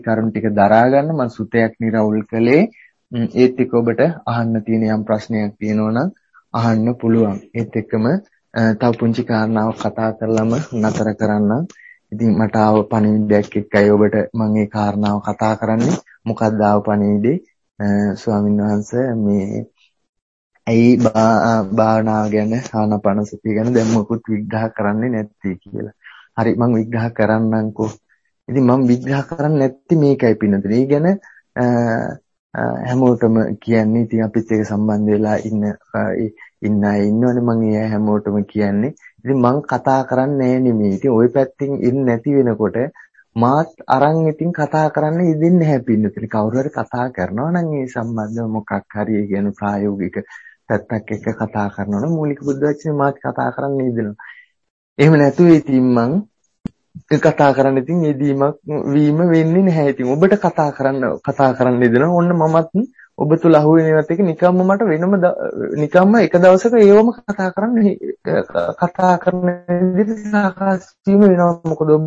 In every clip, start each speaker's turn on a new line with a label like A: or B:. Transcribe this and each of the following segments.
A: කරුණු ටික දරා ගන්න මම සුතයක් නිරවුල් කළේ. ඒත් එක්ක ඔබට අහන්න තියෙන යම් ප්‍රශ්නයක් තියෙනවා නම් අහන්න පුළුවන්. ඒත් එක්කම තව පුංචි කාරණාවක් කතා කරලම නතර කරන්න. ඉතින් මට ආව පණිවිඩයක් එක්කයි ඔබට මම මේ කාරණාව කතා කරන්නේ. මොකක්ද ආව පණිවිඩේ? ස්වාමීන් වහන්සේ මේ ඇයි භාවනාව ගැන ආනාපාන සතිය ගැන දැන් මොකුත් විග්‍රහ කරන්නේ නැත්තේ කියලා. හරි මම විග්‍රහ කරන්නම්කෝ. ඉතින් මම විග්‍රහ කරන්නේ නැති මේකයි පින්නතුනේ. ඒ ගැන හැමෝටම කියන්නේ ඉතින් අපිත් එක්ක සම්බන්ධ වෙලා ඉන්න අය ඉන්නවනේ මම ඒ හැමෝටම කියන්නේ. ඉතින් මම කතා කරන්නේ නෙමෙයි. ඉතින් ওই පැත්තෙන් ඉන්නේ නැති වෙනකොට මාත් අරන් ඉතින් කතා කරන්න ඉදින් නැහැ පින්නතුනේ. කවුරු හරි කතා කරනවා නම් ඒ සම්බන්ධව මොකක් හරි ඒ කියන්නේ ප්‍රායෝගික පැත්තක් එක්ක කතා කරනවා නම් මූලික බුද්ධ වචනේ මාත් කතා කරන්න ඉදිනවා. එහෙම නැතුව ඉතින් මං කතා කරන්න ඉතින් යෙදීමක් වීම වෙන්නේ නැහැ. ඉතින් ඔබට කතා කරන්න ඉදෙනවා. ඔන්න මමත් ඔබ තුල අහුවෙනවත් එක නිකම්ම මට වෙනම නිකම්ම එක දවසක ඒවම කතා කරන විදිහට සාකච්ඡා වෙනවා. මොකද ඔබ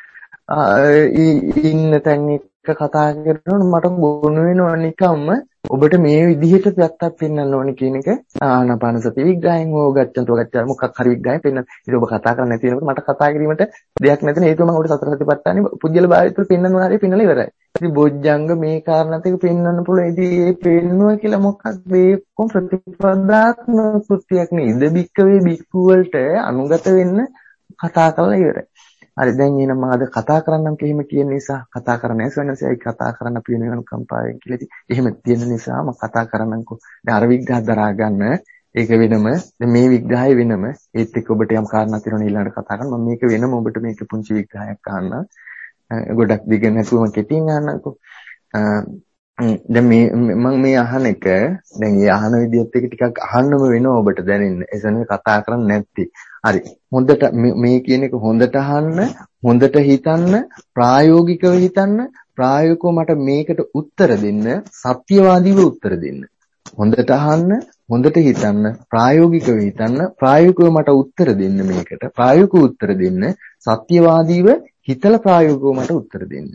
A: ඉන්න තැන් එක කතා කරනකොට මට ගොනු වෙනවා නිකම්ම ඔබට මේ විදිහට පැත්තක් පෙන්වන්න ඕනේ කියන එක ආනාපාන සති විග්‍රහයෙන් හෝ ගච්ඡන්තෝ මොකක් හරි විග්‍රහයෙන් පෙන්වන්න. ඒක ඔබ කතා කරන්නේ නැති වෙනකොට මට කතා කිරීමට දෙයක් නැති නේ. ඒක මම ඔබට සතර සතිපට්ඨානේ පුජ්‍යල භාවයත් පෙන්වනවා හරිය පෙන්වලා ඉවරයි. ඉතින් බොජ්ජංග මේ කාරණාත් එක පෙන්වන්න පුළුවන්. ඉතින් ඒ පෙන්වුවා කියලා මොකක්ද මේ කොම් ප්‍රතිපදාත්මක කෘත්‍යයක් නේ. ඉද බික්කවේ බික්කු වලට අනුගත වෙන්න කතා කරලා ඉවරයි. හරි දැන් එහෙනම් මම අද කතා කරන්නම් එහෙම කියන නිසා කතා කරන්නේ සවනසයි කතා කරන්න අපි වෙන කම්පාවෙන් කියලා ඉතින් එහෙම තියෙන නිසා මම කතා කරන්නම්කෝ. දැන් අර විග්‍රහ දරා ගන්න ඒක වෙනම දැන් මේ විග්‍රහය වෙනම ඒත් එක්ක ඔබට යම් කාරණා තියෙනවා ඊළඟට කතා කරන්න මම මේක වෙනම ඔබට මේක පුංචි විග්‍රහයක් අහන්න. ගොඩක් දිග නැතුවම කෙටියෙන් අහන්නම්කෝ. දැන් මම මේ අහන එක දැන් මේ අහන විදිහත් එක ටිකක් අහන්නම වෙනවා ඔබට දැනෙන්න. එසනේ කතා කරන්නේ නැත්තේ. හරි. හොඳට මේ කියන එක හොඳට අහන්න, හොඳට හිතන්න, ප්‍රායෝගිකව හිතන්න, ප්‍රායෝගිකව මට මේකට උත්තර දෙන්න, සත්‍යවාදීව උත්තර දෙන්න. හොඳට අහන්න, හොඳට හිතන්න, ප්‍රායෝගිකව හිතන්න, ප්‍රායෝගිකව මට උත්තර දෙන්න මේකට. ප්‍රායෝගිකව උත්තර දෙන්න, සත්‍යවාදීව හිතලා ප්‍රායෝගිකව මට උත්තර දෙන්න.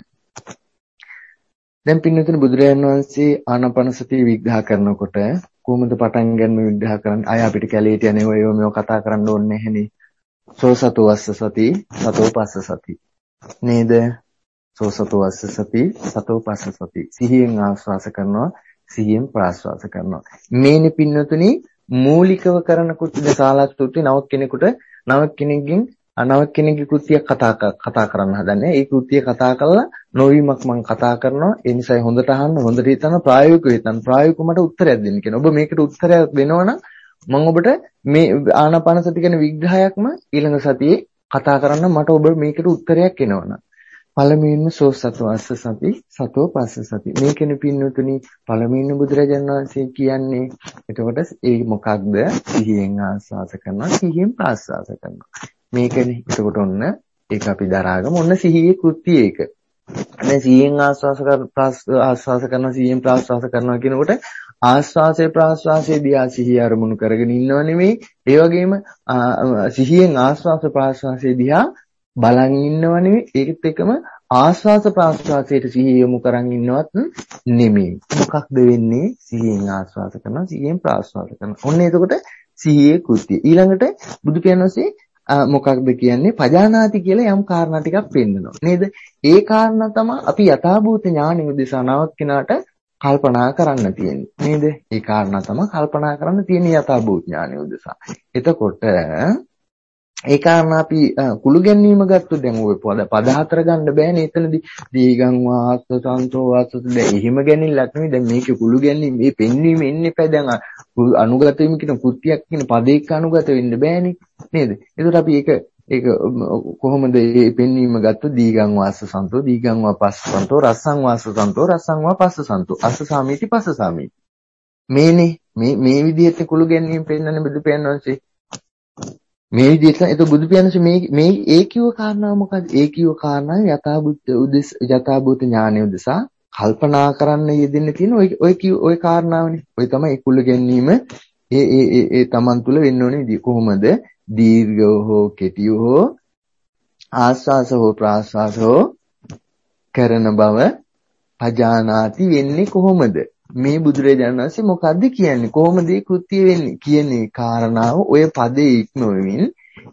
A: දැන් පින්නතුනේ බුදුරජාණන් වහන්සේ ආනාපාන සතිය විග්‍රහ කරනකොට කොහොමද පටන් ගන්න විග්‍රහ කරන්නේ? අය අපිට කැලේට යන්නේ ඔය මේව කතා කරන්න ඕනේ නැහෙනේ. සෝසතෝ වස්ස සති, සතෝ පස්ස සති. නේද? සෝසතෝ වස්ස සති, සතෝ පස්ස සති. සිහියෙන් ආස්වාස කරනවා, සිහියෙන් ප්‍රාස්වාස කරනවා. මේනි පින්නතුනේ මූලිකව කරන කුත්තිද සාලත්තුටි නව කෙනෙක්ගේ කෘතියක් කතා කරන්න හදන්නේ. ඒ කෘතිය කතා කරලා නොවීමක් මම කතා කරනවා. ඒ නිසා හොඳට අහන්න, හොඳට හිතන්න, ප්‍රායෝගිකව හිතන්න. ප්‍රායෝගිකව මට උත්තරයක් දෙන්න කියන. ඔබ මේකට උත්තරයක් දෙනවනම් මම ඔබට මේ ආනාපාන සති කියන විග්‍රහයක්ම ඊළඟ සතියේ කතා කරන්න මට ඔබ මේකට උත්තරයක් එනවනම්. පළමුවෙන්ම සෝසතෝ අස්ස සති, සතෝ පස්ස සති. මේකෙන පින්නතුනි පළමුවෙන්ම බුදුරජාණන් වහන්සේ කියන්නේ. එතකොට ඒ මොකක්ද? සිහියෙන් ආස්වාස කරනවා, සිහියෙන් ප්‍රාස්වාස කරනවා. මේකනේ. එතකොට ඔන්න ඒක අපි දරාගමු. ඔන්න සිහියේ කෘත්‍යය ඒක. දැන් සිහියෙන් ආස්වාස කරනවා, සිහියෙන් ප්‍රාස්වාස කරනවා කියනකොට ආස්වාසය ප්‍රාස්වාසයේ දිහා සිහිය අරමුණු කරගෙන ඉන්නව නෙමෙයි. ඒ වගේම සිහියෙන් ආස්වාස ප්‍රාස්වාසයේ දිහා බලන් ඉන්නව නෙමෙයි. ඒකත් එක්කම ආස්වාස ප්‍රාස්වාසයට සිහිය යොමු කරන් ඉන්නවත් නෙමෙයි. මොකක්ද වෙන්නේ? සිහියෙන් ආස්වාස කරනවා, සිහියෙන් ප්‍රාස්වාස කරනවා. ඔන්න එතකොට සිහියේ කෘත්‍යය. ඊළඟට බුදු පියාණන්සේ මොකක්ද කියන්නේ? පජානාති කියලා යම් කාරණා ටිකක් පෙන්නනවා. නේද? ඒ කාරණා තමයි අපි යථාභූත ඥානෙ උදෙසා නවත් කෙනාට කල්පනා කරන්න තියෙන්නේ. නේද? ඒ කාරණා තමයි කල්පනා කරන්න තියෙන යථාභූත ඥානෙ උදෙසා. එතකොට ඒ කාරණා අපි කුළු ගැනීම ගත්තොත් දැන් ඔය පද හතර ගන්න බෑනේ එතනදී. දීගං වාස්ස සන්තෝ වාස්ස දැන් එහෙම ගැනීමක් නෙවෙයි. දැන් මේකේ කුළු ගැනීම මේ පෙන්වීම එන්නේ පැය දැන් අනුගත වීම කියන කෘත්‍යයක් කියන පදයක අනුගත වෙන්න බෑනේ. නේද? ඒකට අපි ඒක කොහොමද මේ පෙන්වීම ගත්තොත් දීගං වාස්ස සන්තෝ දීගං වා පස්ස සන්තෝ රස්සං වාස්ස සන්තෝ රස්සං වා පස්ස සන්තෝ අස්ස සාමීති පස්ස සාමීති. මේනේ මේ විදිහට කුළු ගැනීම පෙන්වන්නේ බුදු පියාණන්සේ. මේ විදිහට ඒක බුදු පියාණන්සේ මේ ඒකීව කාරණාව මොකද්ද? ඒකීව කාරණාව යථාභූත ඥානය උදෙසා කල්පනා කරන්න යෙදෙන්න තියෙන ඔය කාරණාවනේ. ඔය තමයි කුළු ගැනීම ඒ තමන් තුළ වෙන්න ඕනේ විදිය. කොහොමද? දීර්ඝව හෝ කෙටිව හෝ ආස්වාස හෝ ප්‍රාස්වාස හෝ කරන බව පජානාති වෙන්නේ කොහොමද? මේ බුදුරජාණන් වහන්සේ මොකද්ද කියන්නේ? කොහොමද මේ කෘත්‍ය වෙන්නේ කියන්නේ කාරණාව ඔය පදේ ඉක්මවමින්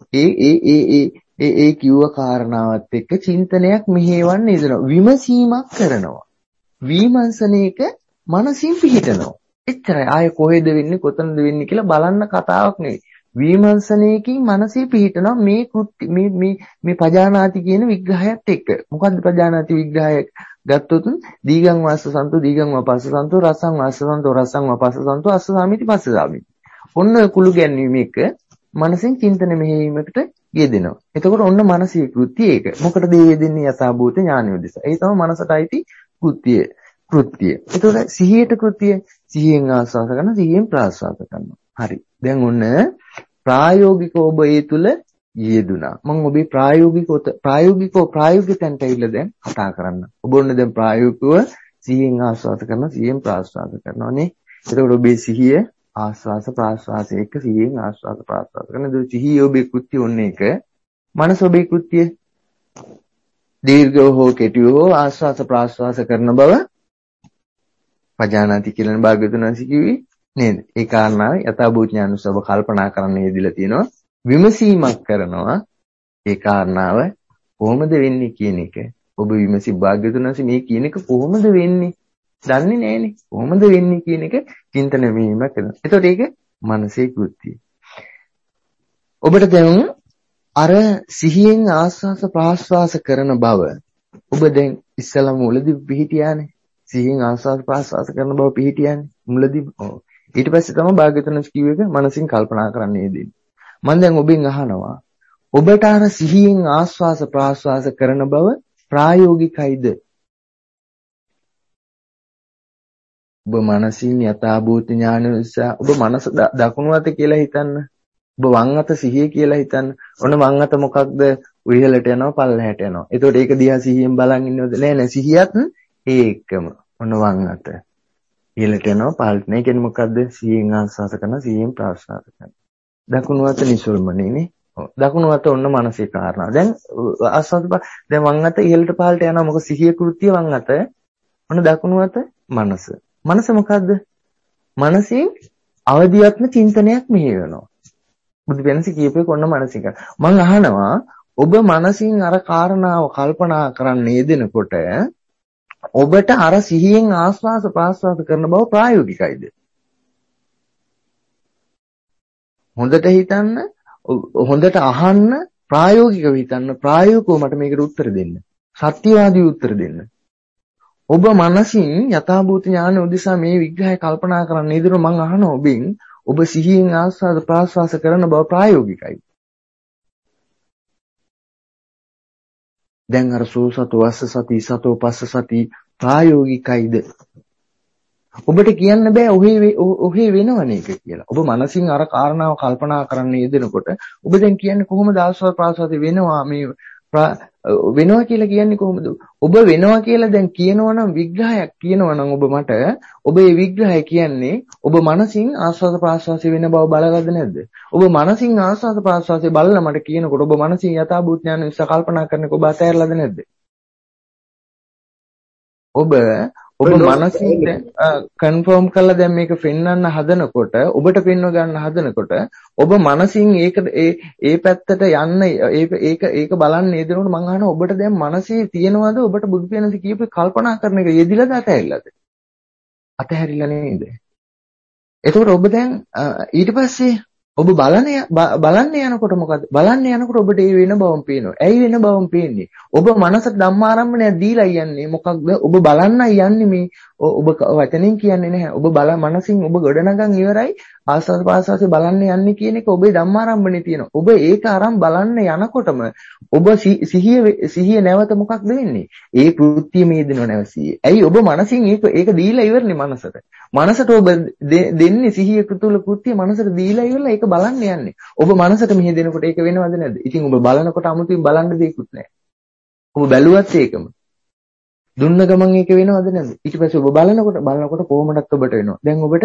A: ඒ කිව්ව කාරණාවත් එක්ක චින්තනයක් මෙහෙවන්න ඉදනවා. විමසීමක් කරනවා. විමර්ශනයක මනසින් පිහිටනවා. එච්චරයි. ආයේ කොහෙද වෙන්නේ කොතනද වෙන්නේ කියලා බලන්න කතාවක් නෙවෙයි. විමර්ශනයකින් මනසේ පිහිටනවා මේ කෘත්‍ය මේ පජානාති කියන විග්‍රහයත් එක්ක. මොකද්ද පජානාති විග්‍රහය ගත්තොත් දීගං වාස්ස සන්තෝ දීගං වපස්ස සන්තෝ රසං වාස්ස සන්තෝ රසං වපස්ස සන්තෝ අස්ස සාමිති පස්ස සාමිති. ඔන්න කුළු ගැන්වීම එක මනසෙන් චින්තන මෙහෙයීමකට යෙදෙනවා. එතකොට ඔන්න මනසේ කෘත්‍ය ඒක. මොකටද මේ යෙදෙන්නේ? යථාභූත ඥානය උදෙසා. ඒ තමයි මනසට අයිති කෘත්‍ය. එතකොට සිහියට කෘත්‍ය සිහියෙන් ආස්වාද කරන සිහියෙන් ප්‍රාස්වාද කරනවා. හරි. දැන් ඔන්න ප්‍රායෝගිකව ඔබ ඒ තුල යෙදුණා. මම ඔබේ ප්‍රායෝගික තැනට ඇවිල්ලා දැන් කතා කරන්න. ඔබ ඔන්න දැන් ප්‍රායෝගිකව සිහියෙන් ආස්වාද කරනවා සිහියෙන් ප්‍රාස්වාද කරනවා නේ. එතකොට ඔබේ සිහිය ආස්වාස ප්‍රාස්වාස එක සිහියෙන් ආස්වාද ප්‍රාස්වාද කරන. ඒ සිහිය ඔබේ කෘත්‍ය ඔන්න එක. මනස ඔබේ කෘත්‍ය දීර්ඝව හෝ කෙටිව හෝ ආස්වාස ප්‍රාස්වාස කරන බව පජානාති කියලා භාග්‍යවතුන් වහන්සේ කිව්වේ නේද? ඒ කාරණාව යථාභූත ඥානසබ කල්පනා කරන්න යෙදিলা තියෙනවා. විමසීමක් කරනවා. ඒ කාරණාව කොහොමද වෙන්නේ කියන එක ඔබ විමසි භාග්‍යවතුන් වහන්සේ මේ කියන එක කොහොමද වෙන්නේ? දන්නේ නැහනේ. කොහොමද වෙන්නේ කියන එක චින්තන වීමක් කරනවා. එතකොට ඒක මනසේ කෘත්‍යය. ඔබට දැන් අර සිහියෙන් ආස්වාස ප්‍රාස්වාස කරන බව ඔබ දැන් ඉස්සලා මුලදී පිළිහිටියානේ. සිහියෙන් ආස්වාද ප්‍රාස්වාද කරන බව පිළිහිටියන්නේ මුලදී. ඊට පස්සේ තමයි භාග්‍යවතුන් කිව්ව එක මනසින් කල්පනා කරන්නේ දෙන්නේ. මම දැන් ඔබෙන් අහනවා ඔබට අර සිහියෙන් ආස්වාද ප්‍රාස්වාද කරන බව ප්‍රායෝගිකයිද? ඔබ මනසින් යථාභූත ඥාන නිසා ඔබ මනස දකුණු අත කියලා හිතන්න. ඔබ වම් අත සිහිය කියලා හිතන්න. ඔන්න වම් අත මොකක්ද? ඉහළට යනවා පල්ලෙහාට යනවා. එතකොට ඒක දිහා සිහියෙන් බලන් ඉන්නවද? නෑ සිහියත් ඒකම ඔන්න වම් අත ඉහළට යනවා පල්ලෙහාට. ඒ කියන්නේ මොකද්ද? සිහියෙන් ආස්වාද කරන සිහියෙන් ප්‍රාස්වාද කරන. දකුණු අත නිසල්මනේ. දකුණු අත ඔන්න මානසික කාරණා. දැන් ආස්වාද දැන් වම් අත ඉහළට පහළට යනවා. මොකද සිහිය කෘත්‍ය වම් අත. ඔන්න දකුණු අත මනස. මනස මොකද්ද? මනසින් අවදියත්ම චින්තනයක් මෙහෙවනවා. බුදු වෙනස කියපේක ඔන්න මානසික. මම අහනවා ඔබ මනසින් අර කාරණාව කල්පනා කරන්න යෙදෙනකොට ඔබට අර සිහියෙන් ආස්වාස ප්‍රාස්වාස කරන බව ප්‍රායෝගිකයිද? හොඳට හිතන්න, හොඳට අහන්න, ප්‍රායෝගිකව හිතන්න, ප්‍රායෝගිකව මට මේකට උත්තර දෙන්න. සත්‍යවාදී උත්තර දෙන්න. ඔබ මනසින් යථාභූත ඥාන උදෙසා මේ විග්‍රහය කල්පනා කරන්න ඉදිරිය මම අහනවා ඔබෙන් ඔබ සිහියෙන් ආස්වාද ප්‍රාස්වාස කරන බව ප්‍රායෝගිකයි. දැන් අර සෝසතෝ වස්ස සති සතෝ පස්ස සති ප්‍රායෝගිකයිද? ඔබට කියන්න බෑ ඔහේ වෙනවනේ එක කියලා. ඔබ මනසින් අර කාරණාව කල්පනා කරන්න යෙදෙනකොට ඔබ දැන් කියන්නේ කොහොමද ආස්වාද ප්‍රාස්වාද වෙනවා මේ වෙනවා කියලා කියන්නේ කොහොමද? ඔබ වෙනවා කියලා දැන් කියනවනම් විග්‍රහයක් කියනවනම් ඔබ මට ඔබ මේ විග්‍රහය කියන්නේ ඔබ මනසින් ආස්වාද ප්‍රාස්වාසය වෙන බව බලගද නැද්ද? ඔබ මනසින් ආස්වාද ප්‍රාස්වාසය බලලා මට කියනකොට ඔබ මනසින් යථාභූත ඥාන නිසා කල්පනා කරනකොට ඔබ අතහැරලාද නැද්ද? ඔබ මනසින් කන්ෆර්ම් කරලා දැන් මේක පෙන්වන්න හදනකොට ඔබට පෙන්ව ගන්න හදනකොට ඔබ මනසින් ඒක ඒ පැත්තට යන්න ඒක බලන්න යෙදෙනකොට මම අහනවා ඔබට දැන් මනසේ තියෙනවද ඔබට බුදු පියාණන් කියපු කල්පනා කරන එක යෙදිලාද අතහැරිලාද? අතහැරිලා නේද? එතකොට ඔබ දැන් ඊට පස්සේ ඔබ බලන්න යනකොට මොකද? බලන්න යනකොට ඔබට ඒ වෙන බවම පේනවා. ඇයි වෙන බවම පේන්නේ? ඔබ මනසට ධම්මාරම්භණයක් දීලා යන්නේ මොකක්ද? ඔබ බලන්නයි යන්නේ මේ ඔබ වචනෙන් කියන්නේ නැහැ. ඔබ මනසින් ඔබ ගොඩනගන් ඉවරයි ආස්වාද පාස්වාසේ බලන්න යන්නේ කියන එක ඔබේ ධම්මාරම්භණේ තියෙනවා. ඔබ ඒක අරන් බලන්න යනකොටම ඔබ සිහිය නැවත මොකක්ද වෙන්නේ? ඒ කෘත්‍යය මේ දෙනව නැවසියේ. ඇයි ඔබ මනසින් ඒක දීලා ඉවරනේ මනසට. මනසට ඔබ දෙන්නේ සිහිය තුල කෘත්‍යය මනසට දීලා ඉවරලා ඒක බලන්න යන්නේ. ඔබ මනසට මෙහෙ දෙනකොට ඒක වෙනවද නැද්ද? ඉතින් ඔබ බලනකොට 아무තින් බලන්න දෙයක්වත් නැහැ. ඔබ බැලුවත් ඒකම. දුන්න ගමන් ඒක වෙනවද නැද්ද? ඊට පස්සේ ඔබ බලනකොට කොහොමදත් ඔබට වෙනවා. දැන් ඔබට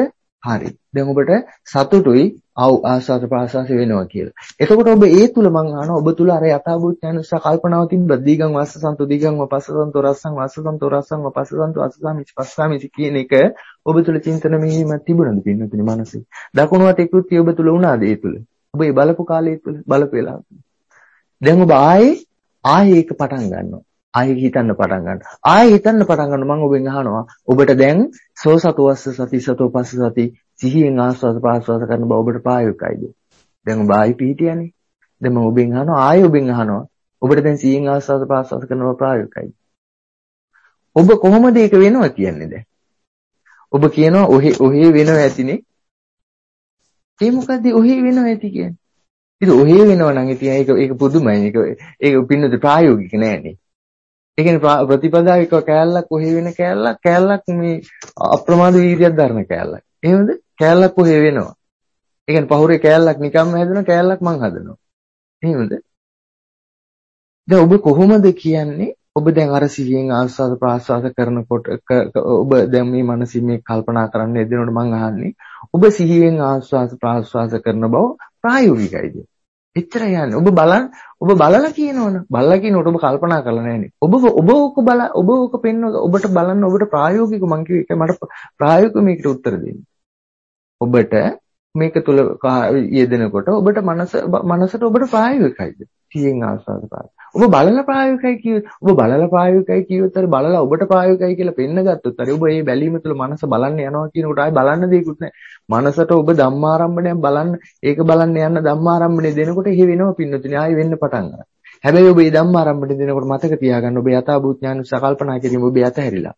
A: හරි. දැන් ඔබට සතුටුයි ආස්වාද ප්‍රාස්වාස වෙනවා කියලා. එතකොට ඔබ ඒ තුල මං අහනවා ඔබ තුල අර යථාභූත ඥාන නිසා කල්පනාව තිබ්බද? දීගං වස්සසන්තු දීගං වපස්සසන්තු රස්සං වස්සසන්තු රස්සං වපස්සසන්තු අස්සසාමිච පස්සාමිච කියන එක ඔබ තුල චින්තන මෙහිමක් තිබුණාද පින්නතුනි මනසේ? දකුණු අතේ කෘත්‍ය ඔබ තුල වුණාද ඒ තුල? ඔබ ඒ බලපු කාලය තුල බලපු වෙලාව. දැන් ඔබ ආයේ ඒක පටන් ගන්නවා. ආයෙ හිතන්න පටන් ගන්න. ආයෙ හිතන්න පටන් ගන්න මම ඔබෙන් අහනවා ඔබට දැන් සෝ සතු වස්ස සති සතෝ පස්ස සති සිහියෙන් ආස්වාද ප්‍රාස්වාද කරන බව ඔබට ප්‍රායෝගිකයිද? දැන් ඔබ ආයෙ පිටියනේ. දැන් මම ඔබෙන් අහනවා ආයෙ ඔබෙන් අහනවා ඔබට දැන් සිහියෙන් ආස්වාද ප්‍රාස්වාද කරන බව ප්‍රායෝගිකයිද? ඔබ කොහොමද ඒක වෙනවා කියන්නේ දැන්? ඔබ කියනවා ඔහේ වෙනව ඇතිනේ. ඒ මොකද්ද ඔහේ වෙනව ඇති කියන්නේ? ඉතින් ඔහේ වෙනව නම් ඉතින් ඒක පුදුමයි. ඒක පින්නද ප්‍රායෝගික නෑනේ. ඒ කියන්නේ ප්‍රතිපදාව එක කෑල්ලක් කොහේ වෙන කෑල්ලක් මේ අප්‍රමාද වීර්යයක් දරන කෑල්ලක්. එහෙමද? කෑල්ලක් කොහේ වෙනවා. ඒ කියන්නේ පහුරේ කෑල්ලක් නිකම්ම හැදෙනවා කෑල්ලක් මං හදනවා. එහෙමද? දැන් ඔබ කොහොමද කියන්නේ? ඔබ දැන් අර සිහියෙන් ආස්වාද ප්‍රාස්වාද කරනකොට ඔබ දැන් මේ මනසින් මේ කල්පනා කරන්න එදිනකොට මං අහන්නේ ඔබ සිහියෙන් ආස්වාද ප්‍රාස්වාද කරන බව ප්‍රායෝගිකයිද? එච්චරයි යන්නේ. ඔබ බලලා කියනවනේ. බලලා කියනකොට ඔබ කල්පනා කරලා නැහැනේ. ඔබ ඕක පෙන්වන ඔබට බලන්න ඔබට ප්‍රායෝගික මං කිව්ව එක මට ප්‍රායෝගික මේකට උත්තර දෙන්න. ඔබට මේක තුල යෙදෙනකොට ඔබට මනසට ඔබට ප්‍රායෝගිකයිද? සිහියෙන් ආස්වාද ප්‍රාස්වාද. ඔබ බලලා ප්‍රායෝගිකයි කියුවොත් අර බලලා ඔබට ප්‍රායෝගිකයි කියලා පෙන්න ගත්තොත් අර ඔබ මේ බැලීම තුළ මනස බලන්න යනවා කියනකොට ආයෙ බලන්න දෙයක්වත් නැහැ. මනසට ඔබ ධම්මාරම්භණයක් බලන්න ඒක බලන්න යන ධම්මාරම්භණය දෙනකොට එහෙ වෙනව පින්නතුනේ ආයෙ වෙන්න පටන් ගන්නවා. හැබැයි ඔබ මේ ධම්මාරම්භණය දෙනකොට මතක තියාගන්න ඔබ යථාභූත ඥාන සකල්පනා කිරීම ඔබ යතහැරිලා.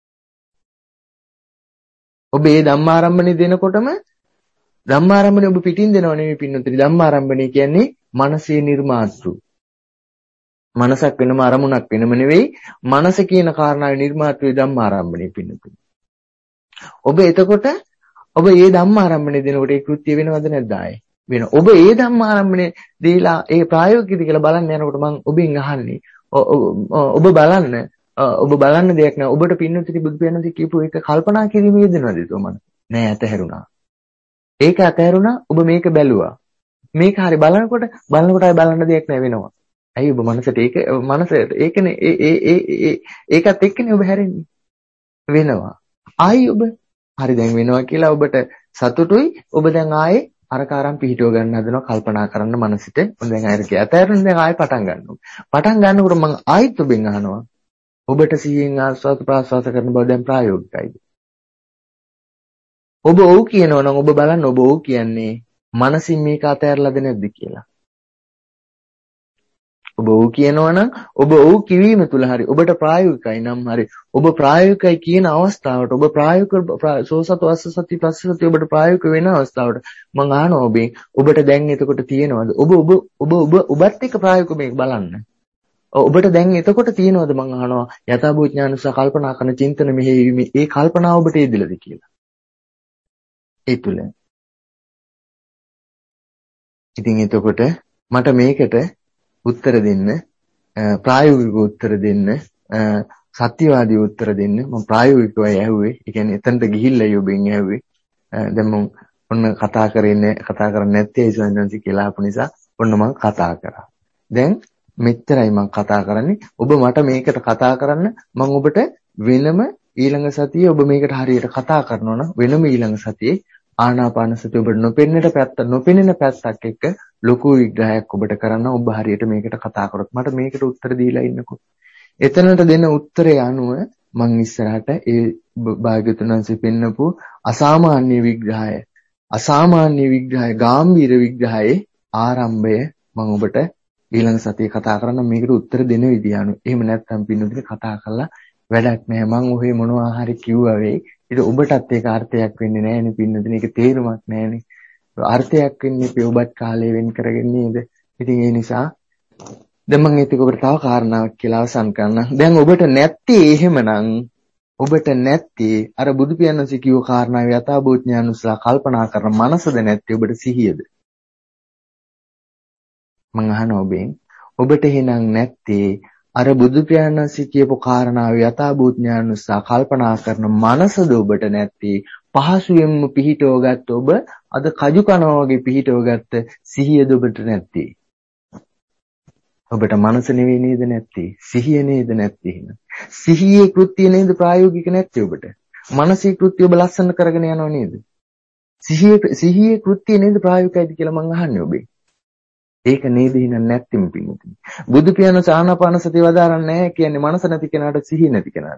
A: ඔබ මේ ධම්මාරම්භණය දෙනකොටම ධම්මාරම්භණය ඔබ පිටින් දෙනව නෙමෙයි පින්නතුනේ. ධම්මාරම්භණය කියන්නේ මනසේ නිර්මාතෘ. මනසක් වෙනම අරමුණක් වෙනම නෙවෙයි මනස කියන කාරණාවේ නිර්මාත්‍රයේ ධම්මාරම්භණය පින්නතුනේ. ඔබ එතකොට ඔබ මේ ධම්මාරම්භණය දෙනකොට ඒ කෘත්‍ය වෙනවද නැද්ද ආයේ? වෙනවා. ඔබ මේ ධම්මාරම්භණය දීලා ඒ ප්‍රායෝගිකද කියලා බලන්න යනකොට මම ඔබෙන් අහන්නේ ඔබ බලන්න දෙයක් නෑ. ඔබට පින්නතුනි බුදු පියාණන් කියපු එක කල්පනා කිරීමේ යෙදෙනවද ඒතොමන? නෑ අතහැරුණා. ඒක අතහැරුණා ඔබ මේක බැලුවා. මේක හරි බලනකොට ආයේ බලන්න දෙයක් නෑ වෙනවා. ඇයි ඔබ මනසට ඒකනේ ඒකත් එක්කනේ ඔබ හැරෙන්නේ වෙනවා. ආයි ඔබ හරි දැන් වෙනවා කියලා ඔබට සතුටුයි. ඔබ දැන් ආයේ අරකාරම් පිහිටව ගන්න හදනවා කල්පනා කරන්න මනසිට. දැන් ආයෙත් ඇතැරුණ දැන් ආයෙ පටන් ගන්නවා. පටන් ගන්නකොට මම ආයෙත් ඔබෙන් අහනවා ඔබට සිහියෙන් ආස්වාද ප්‍රාස්වාද කරන බව දැන් ප්‍රායෝගිකයිද? ඔබ ඔව් කියනවා නම් ඔබ බලන්න ඔබ ඔව් කියන්නේ මනසින් මේක අතහැරලාද නැද්ද කියලා. ඔබ ඔව් කියනවනම් ඔබ ඔව් කිවීම තුල හරි ඔබට ප්‍රායෝගිකයි නම් හරි ඔබ ප්‍රායෝගිකයි කියන අවස්ථාවට ඔබ ප්‍රායෝගික සෝසත වස්ස සති පස්ස සති ඔබට ප්‍රායෝගික වෙන අවස්ථාවට මම අහනවා ඔබෙන් ඔබට දැන් එතකොට තියෙනවද ඔබත් එක්ක ප්‍රායෝගික මේක බලන්න ඔබට දැන් එතකොට තියෙනවද මම අහනවා යථාභූත ඥාන සහ කල්පනා කරන චින්තන මෙහෙයීමේ ඒ කල්පනාව ඔබට එදිලද කියලා ඒ තුල ඉතින් එතකොට මට මේකට උත්තර දෙන්න ප්‍රායෝගික උත්තර දෙන්න සත්‍යවාදී උත්තර දෙන්න මම ප්‍රායෝගිකව ඇහුවේ. ඒ කියන්නේ එතනට ගිහිල්ලා ඔබෙන් ඇහුවේ. දැන් මම ඔන්න කතා කරන්නේ නැත්තේ ඉස්සෙන්දන්සි කියලා අපු නිසා ඔන්න මම කතා කරා. දැන් මෙච්චරයි මම කතා කරන්නේ. ඔබ මට මේකට කතා කරන්න මම ඔබට වෙනම ඊළඟ සතියේ ඔබ මේකට හරියට කතා කරනවා නම් වෙනම ඊළඟ සතියේ ආනාපාන සතිය ඔබට නොපෙනෙන පැත්තක් එක්ක ලොකු විග්‍රහයක් ඔබට කරන්න ඔබ හරියට මේකට කතා කරොත් මට මේකට උත්තර දීලා ඉන්නකෝ. එතනට දෙන උත්තරය අනුව මම ඉස්සරහට ඒ භාග්‍යවතුන් වහන්සේ පෙන්නපු අසාමාන්‍ය විග්‍රහය ගාම්භීර විග්‍රහයේ ආරම්භය මම ඔබට ඊළඟ සතියේ කතා කරන්න මේකට උත්තර දෙන විදිය අනුව. එහෙම නැත්නම් පින්නුදින කතා කරලා වැඩක් නැහැ. මම ඔහේ මොනවා හරි කිව්වා වෙයි. ඒක ඔබටත් ඒක අර්ථයක් වෙන්නේ නැහැ නේ පින්නුදින. ඒක තේරුමක් නැහැ නේ. අර්ථයක් වෙන්නේ අපි ඔබත් කාලය වෙන් කරගෙන නේද? ඉතින් ඒ නිසා දැන් මම ඒක ඔබට තව කාරණාවක් කියලා අවසන් කරන්න. දැන් ඔබට නැත්තේ එහෙමනම් ඔබට නැත්තේ අර බුදු පියාණන්සේ කිව්ව කාරණාව යථාභූත ඥානුසලා කල්පනා කරන මනසද නැත්තේ ඔබට සිහියද? මම අහනවා ඔබෙන් ඔබට එහෙනම් නැත්තේ අර බුදු පියාණන්සේ කියපු කාරණාව යථාභූත ඥානුසලා කල්පනා කරන මනසද ඔබට නැත්තේ පහසුවෙන්ම පිහිටව ගත්ත ඔබ අද කජු කනවා වගේ පිහිටව ගත්ත සිහියද ඔබට නැත්තේ? ඔබට මනස නෙවෙයි නේද නැත්තේ? සිහිය නේද නැත්තේ? සිහියේ කෘත්‍ය නේද ප්‍රායෝගික නැත්තේ ඔබට? මනසේ කෘත්‍ය ඔබ ලස්සන කරගෙන යනව නේද? සිහියේ කෘත්‍ය නේද ප්‍රායෝගිකයිද කියලා මං අහන්නේ ඔබේ. ඒක නේද හින නැත්නම් පින්තුනි. බුදු පියාණන් ආනාපාන සතිය වදාරන්නේ නැහැ කියන්නේ මනස නැති කෙනාට සිහිය නැති කෙනාට.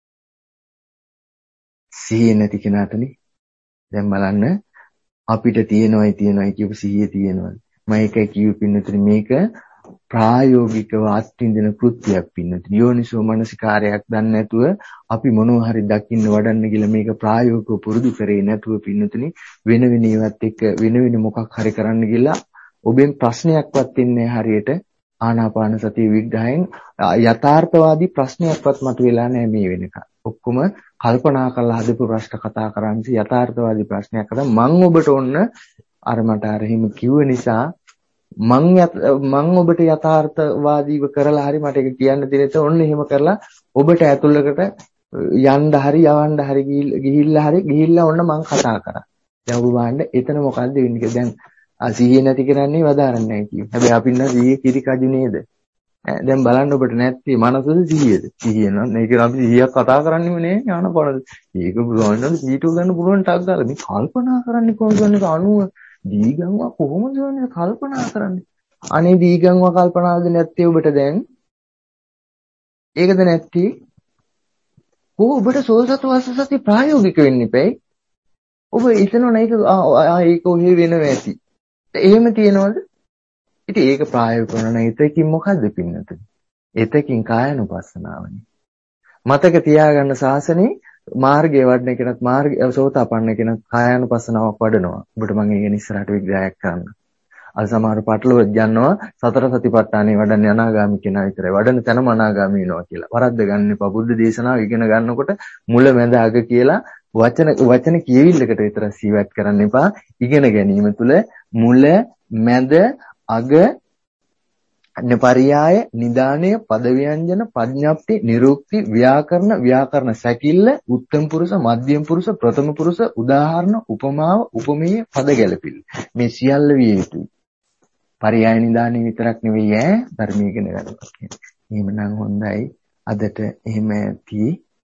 A: සිහිය නැති කෙනාටනේ. දැන් බලන්න අපිට තියෙනවයි කියපු සිහිය තියෙනවද? මම ඒකයි කියු පින්තුනි මේක ප්‍රායෝගිකව අත්විඳින කෘත්‍යයක් පින්තුනි. යෝනිසෝ මනසිකාරයක් දන්නේ නැතුව අපි මොනවා හරි දකින්න වඩන්න කියලා මේක ප්‍රායෝගිකව පුරුදු කරේ නැතුව පින්තුනි වෙන වෙන ඒවත් එක්ක වෙන වෙන මොකක් හරි කරන්න ගිහලා ඔබෙන් ප්‍රශ්නයක්වත් ඉන්නේ හරියට ආනාපාන සතිය විග්‍රහයෙන් යථාර්ථවාදී ප්‍රශ්නයක්වත් මතුවෙලා නැහැ මේ වෙනකන්. ඔක්කොම කල්පනා කරලා හදපු ප්‍රශ්න කතා කරන්නේ යථාර්ථවාදී ප්‍රශ්නයක් අද මම ඔබට ඔන්න අර මට අර හිම කිව්ව නිසා මම ඔබට යථාර්ථවාදීව කරලා හරි මට ඒක කියන්න දෙන්නට ඔන්න එහෙම කරලා ඔබට ඇතුළකට යන්න හරි යවන්න හරි ගිහිල්ලා ඔන්න මම කතා කරා. දැන් ඔබ බලන්න එතන මොකද්ද වෙන්නේ කියලා. දැන් සිහිය නැති කරන්නේ වදාරන්නේ නැහැ කියු. හැබැයි අපි නම් සිහිය කිරි කජු නේද? දැන් බලන්න ඔබට නැත්තේ මනසද සිහියද? සිහිය නම් ඒක අපි සිහියක් කතා කරන්නේම නේ ඥානපරද. ඒක පුළුවන් නම් සීටු ගන්න පුළුවන් ටක් ගාලා මේ කල්පනා කරන්නේ කොහොමද අනුව දීගම්ව කොහොමද වෙන්නේ කල්පනා කරන්නේ? අනේ දීගම්ව කල්පනාවද නැත්තේ ඔබට දැන්? ඒකද නැත්තේ? ඔබට සෝසතු වස්සසති ප්‍රායෝගික වෙන්න ඉපැයි. ඔබ හිතනවා නේද ඒක ඔහේ වෙනවා ඇති. එහෙම තියනවද? ඉතින් ඒක ප්‍රායෝගික කරන එතකින් මොකද්ද පින්නතුනි? එතකින් කායනුපස්සනාවනේ. මතක තියාගන්න ශාසනේ මාර්ගයේ වඩන කෙනත් මාර්ගය සෝතාපන්න කෙනත් කායනුපස්සනාවක් වඩනවා. ඔබට මම ඒක ඉස්සරහට විග්‍රහයක් කරන්න. අද සමහර පටලවොත් යනවා සතර සතිපට්ඨානේ වඩන්නේ අනාගාමී කෙනා විතරයි. වඩන තැනම අනාගාමී වෙනවා කියලා. වරද්ද ගන්න එපා. බුද්ධ දේශනාව ඉගෙන ගන්නකොට මුල මැද අග කියලා වචන කියවිල්ලකට විතර සීවත් කරන්න එපා. ඉගෙන ගැනීම තුළ මුල මැද අග පරියාය නිදානය පද ව්‍යංජන පඤ්ඤප්ති නිරුක්ති ව්‍යාකරණ සැකිල්ල උත්තම පුරුෂ මධ්‍යම පුරුෂ ප්‍රථම පුරුෂ උදාහරණ උපමාව උපමේය පද ගැලපිල්ල මේ සියල්ල විය යුතුයි. පරියාය නිදානය විතරක් නෙවෙයි ධර්මීය ඉගෙන ගන්නවා කියන්නේ. එහෙමනම් හොඳයි අදට එහෙම ඇති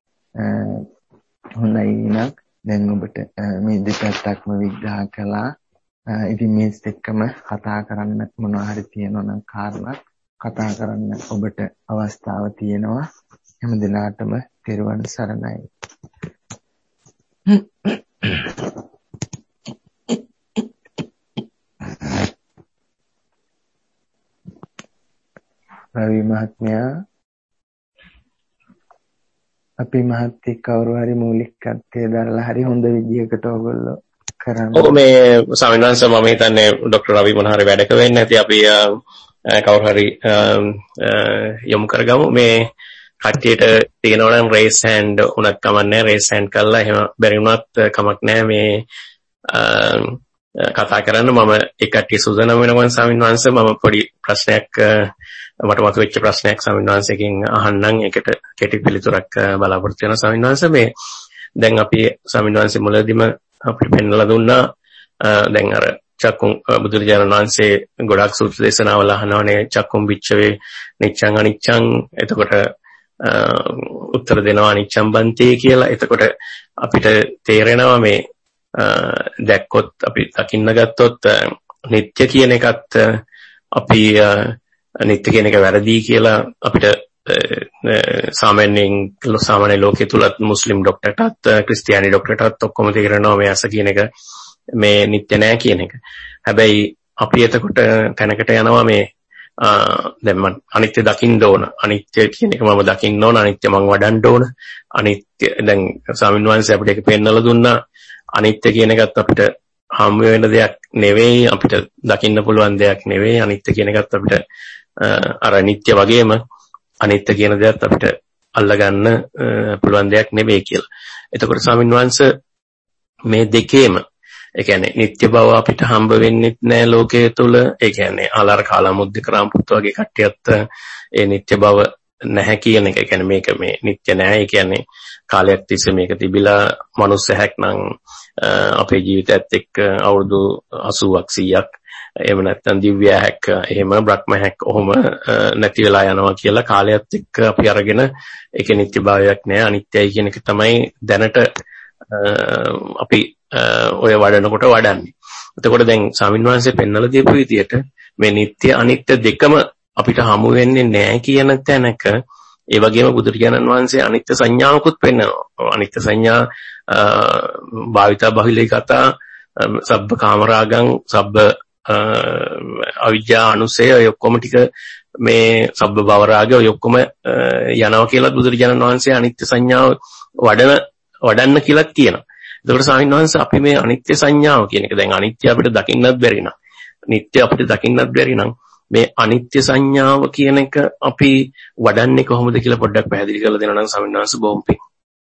A: හොඳයි නක් දැන් ඔබට මේ දෙපැත්තක්ම විග්‍රහ කළා. ඉතින් මේත් එක්කම කතා කරන්න මොනවා හරි තියෙනවා නම් කාරණා කතා කරන්න ඔබට අවස්ථාව තියෙනවා. හැම දිනාටම තෙරුවන් සරණයි. රවි මහත්මයා අපි මහත්ති කවුරු හරි මූලිකත්වයේ දරලා හරි හොඳ විදියකට ඔයගොල්ලෝ කරන්නේ.
B: ඔව් මේ ස්වාමීන් වහන්සේ මම හිතන්නේ ડોક્ટર රවි මොන හරි වැඩක වෙන්නේ නැති අපි කවුරු හරි යොමු කරගමු. මේ කට්ටියට තියෙනවා නම් රේස් හෑන්ඩ් උනත් කමන්නේ රේස් හෑන්ඩ් කරලා එහෙම බැරි වුණත් කමක් නැහැ මේ කතා කරන්න. මම ඒ කට්ටිය සූදානම් වෙනවා ස්වාමීන් වහන්සේ. මම පොඩි ප්‍රශ්නයක් මට මතුවෙච්ච ප්‍රශ්නයක් ස්වාමීන් වහන්සේගෙන් අහන්නම්. ඒකට කෙටි පිළිතුරක් බලාපොරොත්තු වෙනවා ස්වාමීන් වහන්සේ. මේ දැන් අපි ස්වාමීන් වහන්සේ මුලදීම අපිට පෙන්වලා දුන්නා දැන් අර චක්කුම් බුදුරජාණන් වහන්සේ ගොඩක් සූත්‍ර දේශනාවල අහනවානේ චක්කුම් විච්චවේ නිච්ඡං අනිච්ඡං. එතකොට උත්තර දෙනවා අනිච්ඡං බන්තේ කියලා. එතකොට අපිට තේරෙනවා මේ දැක්කොත් අපි දකින්න ගත්තොත් නිත්‍ය කියන එකත් අපි නිත්‍ය කියන එක වැරදි කියලා අපිට සාමාන්‍ය ලෝකයේ තුලත් මුස්ලිම් ડોක්ටර්ටත් ක්‍රිස්තියානි ડોක්ටර්ටත් ඔක්කොම තේරෙනවා මේ අස කියන එක මේ නිත්‍ය නෑ කියන එක. හැබැයි අපි එතකොට තැනකට යනවා මේ දැන් මම අනිත්‍ය දකින්න ඕන. අනිත්‍ය කියන එක මම දකින්න ඕන. අනිත්‍ය මම වඩන්න ඕන. අනිත්‍ය දැන් ස්වාමීන් වහන්සේ අපිට ඒක පෙන්නලා දුන්නා. අනිත්‍ය කියන එකත් අපිට හම් වෙන දෙයක් නෙවෙයි. අපිට දකින්න පුළුවන් දෙයක් නෙවෙයි. අනිත්‍ය කියන එකත් අපිට අර නිත්‍ය වගේම අනිත්‍ය කියන දේත් අපිට අල්ලගන්න පුළුවන් දෙයක් නෙවෙයි කියලා. එතකොට ස්වාමීන් වහන්සේ මේ දෙකේම ඒ කියන්නේ නිත්‍ය බව අපිට හම්බ වෙන්නේ නැහැ ලෝකයේ තුල. ඒ කියන්නේ ආලාර කාලමුද්දික රාම්පුත් වගේ කට්ටියත් ඒ නිත්‍ය බව නැහැ කියන එක. ඒ කියන්නේ මේක මේ නිත්‍ය නැහැ. ඒ කියන්නේ කාලයක් තිස්සේ මේක තිබිලා මනුස්ස හැක් නම් අපේ ජීවිතයත් එක්ක අවුරුදු 80ක් 100ක් එහෙම නැත්නම් දිව්‍ය හැක් එහෙම බ්‍රහ්ම හැක් ඔහොම නැති වෙලා යනවා කියලා කාලයත් එක්ක අපි අරගෙන ඒකේ නිත්‍යභාවයක් නෑ අනිත්‍යයි කියන එක තමයි දැනට අපි ඔය වඩනකොට වඩන්නේ. එතකොට දැන් ස්වාමින්වහන්සේ පෙන්වලා දීපු විදියට මේ නිත්‍ය අනිත්‍ය දෙකම අපිට හමු වෙන්නේ නැහැ කියන තැනක ඒ වගේම බුදුරජාණන් වහන්සේ අනිත්‍ය සංඥාවකුත් පෙන්වනවා. අනිත්‍ය සංඥා භාවිතා බහුලී කතා සබ්බ කාමරාගං සබ්බ අවිජ්ජා අනුසය ඔය ඔක්කොම ටික මේ සබ්බ භව රාගය ඔය ඔක්කොම යනවා කියලා බුදුරජාණන් වහන්සේ අනිත්‍ය සංඥාව වඩන්න කියලා කියනවා. එතකොට ස්වාමීන් වහන්සේ අපි මේ අනිත්‍ය සංඥාව කියන එක දැන් අනිත්‍ය අපිට දකින්නත් බැරි නම් නිට්ටය අපිට දකින්නත් බැරි නම් මේ අනිත්‍ය සංඥාව කියන එක අපි වඩන්නේ කොහොමද කියලා පොඩ්ඩක් පැහැදිලි කරලා දෙනවා නම් ස්වාමීන් වහන්සේ බොහොම පිං.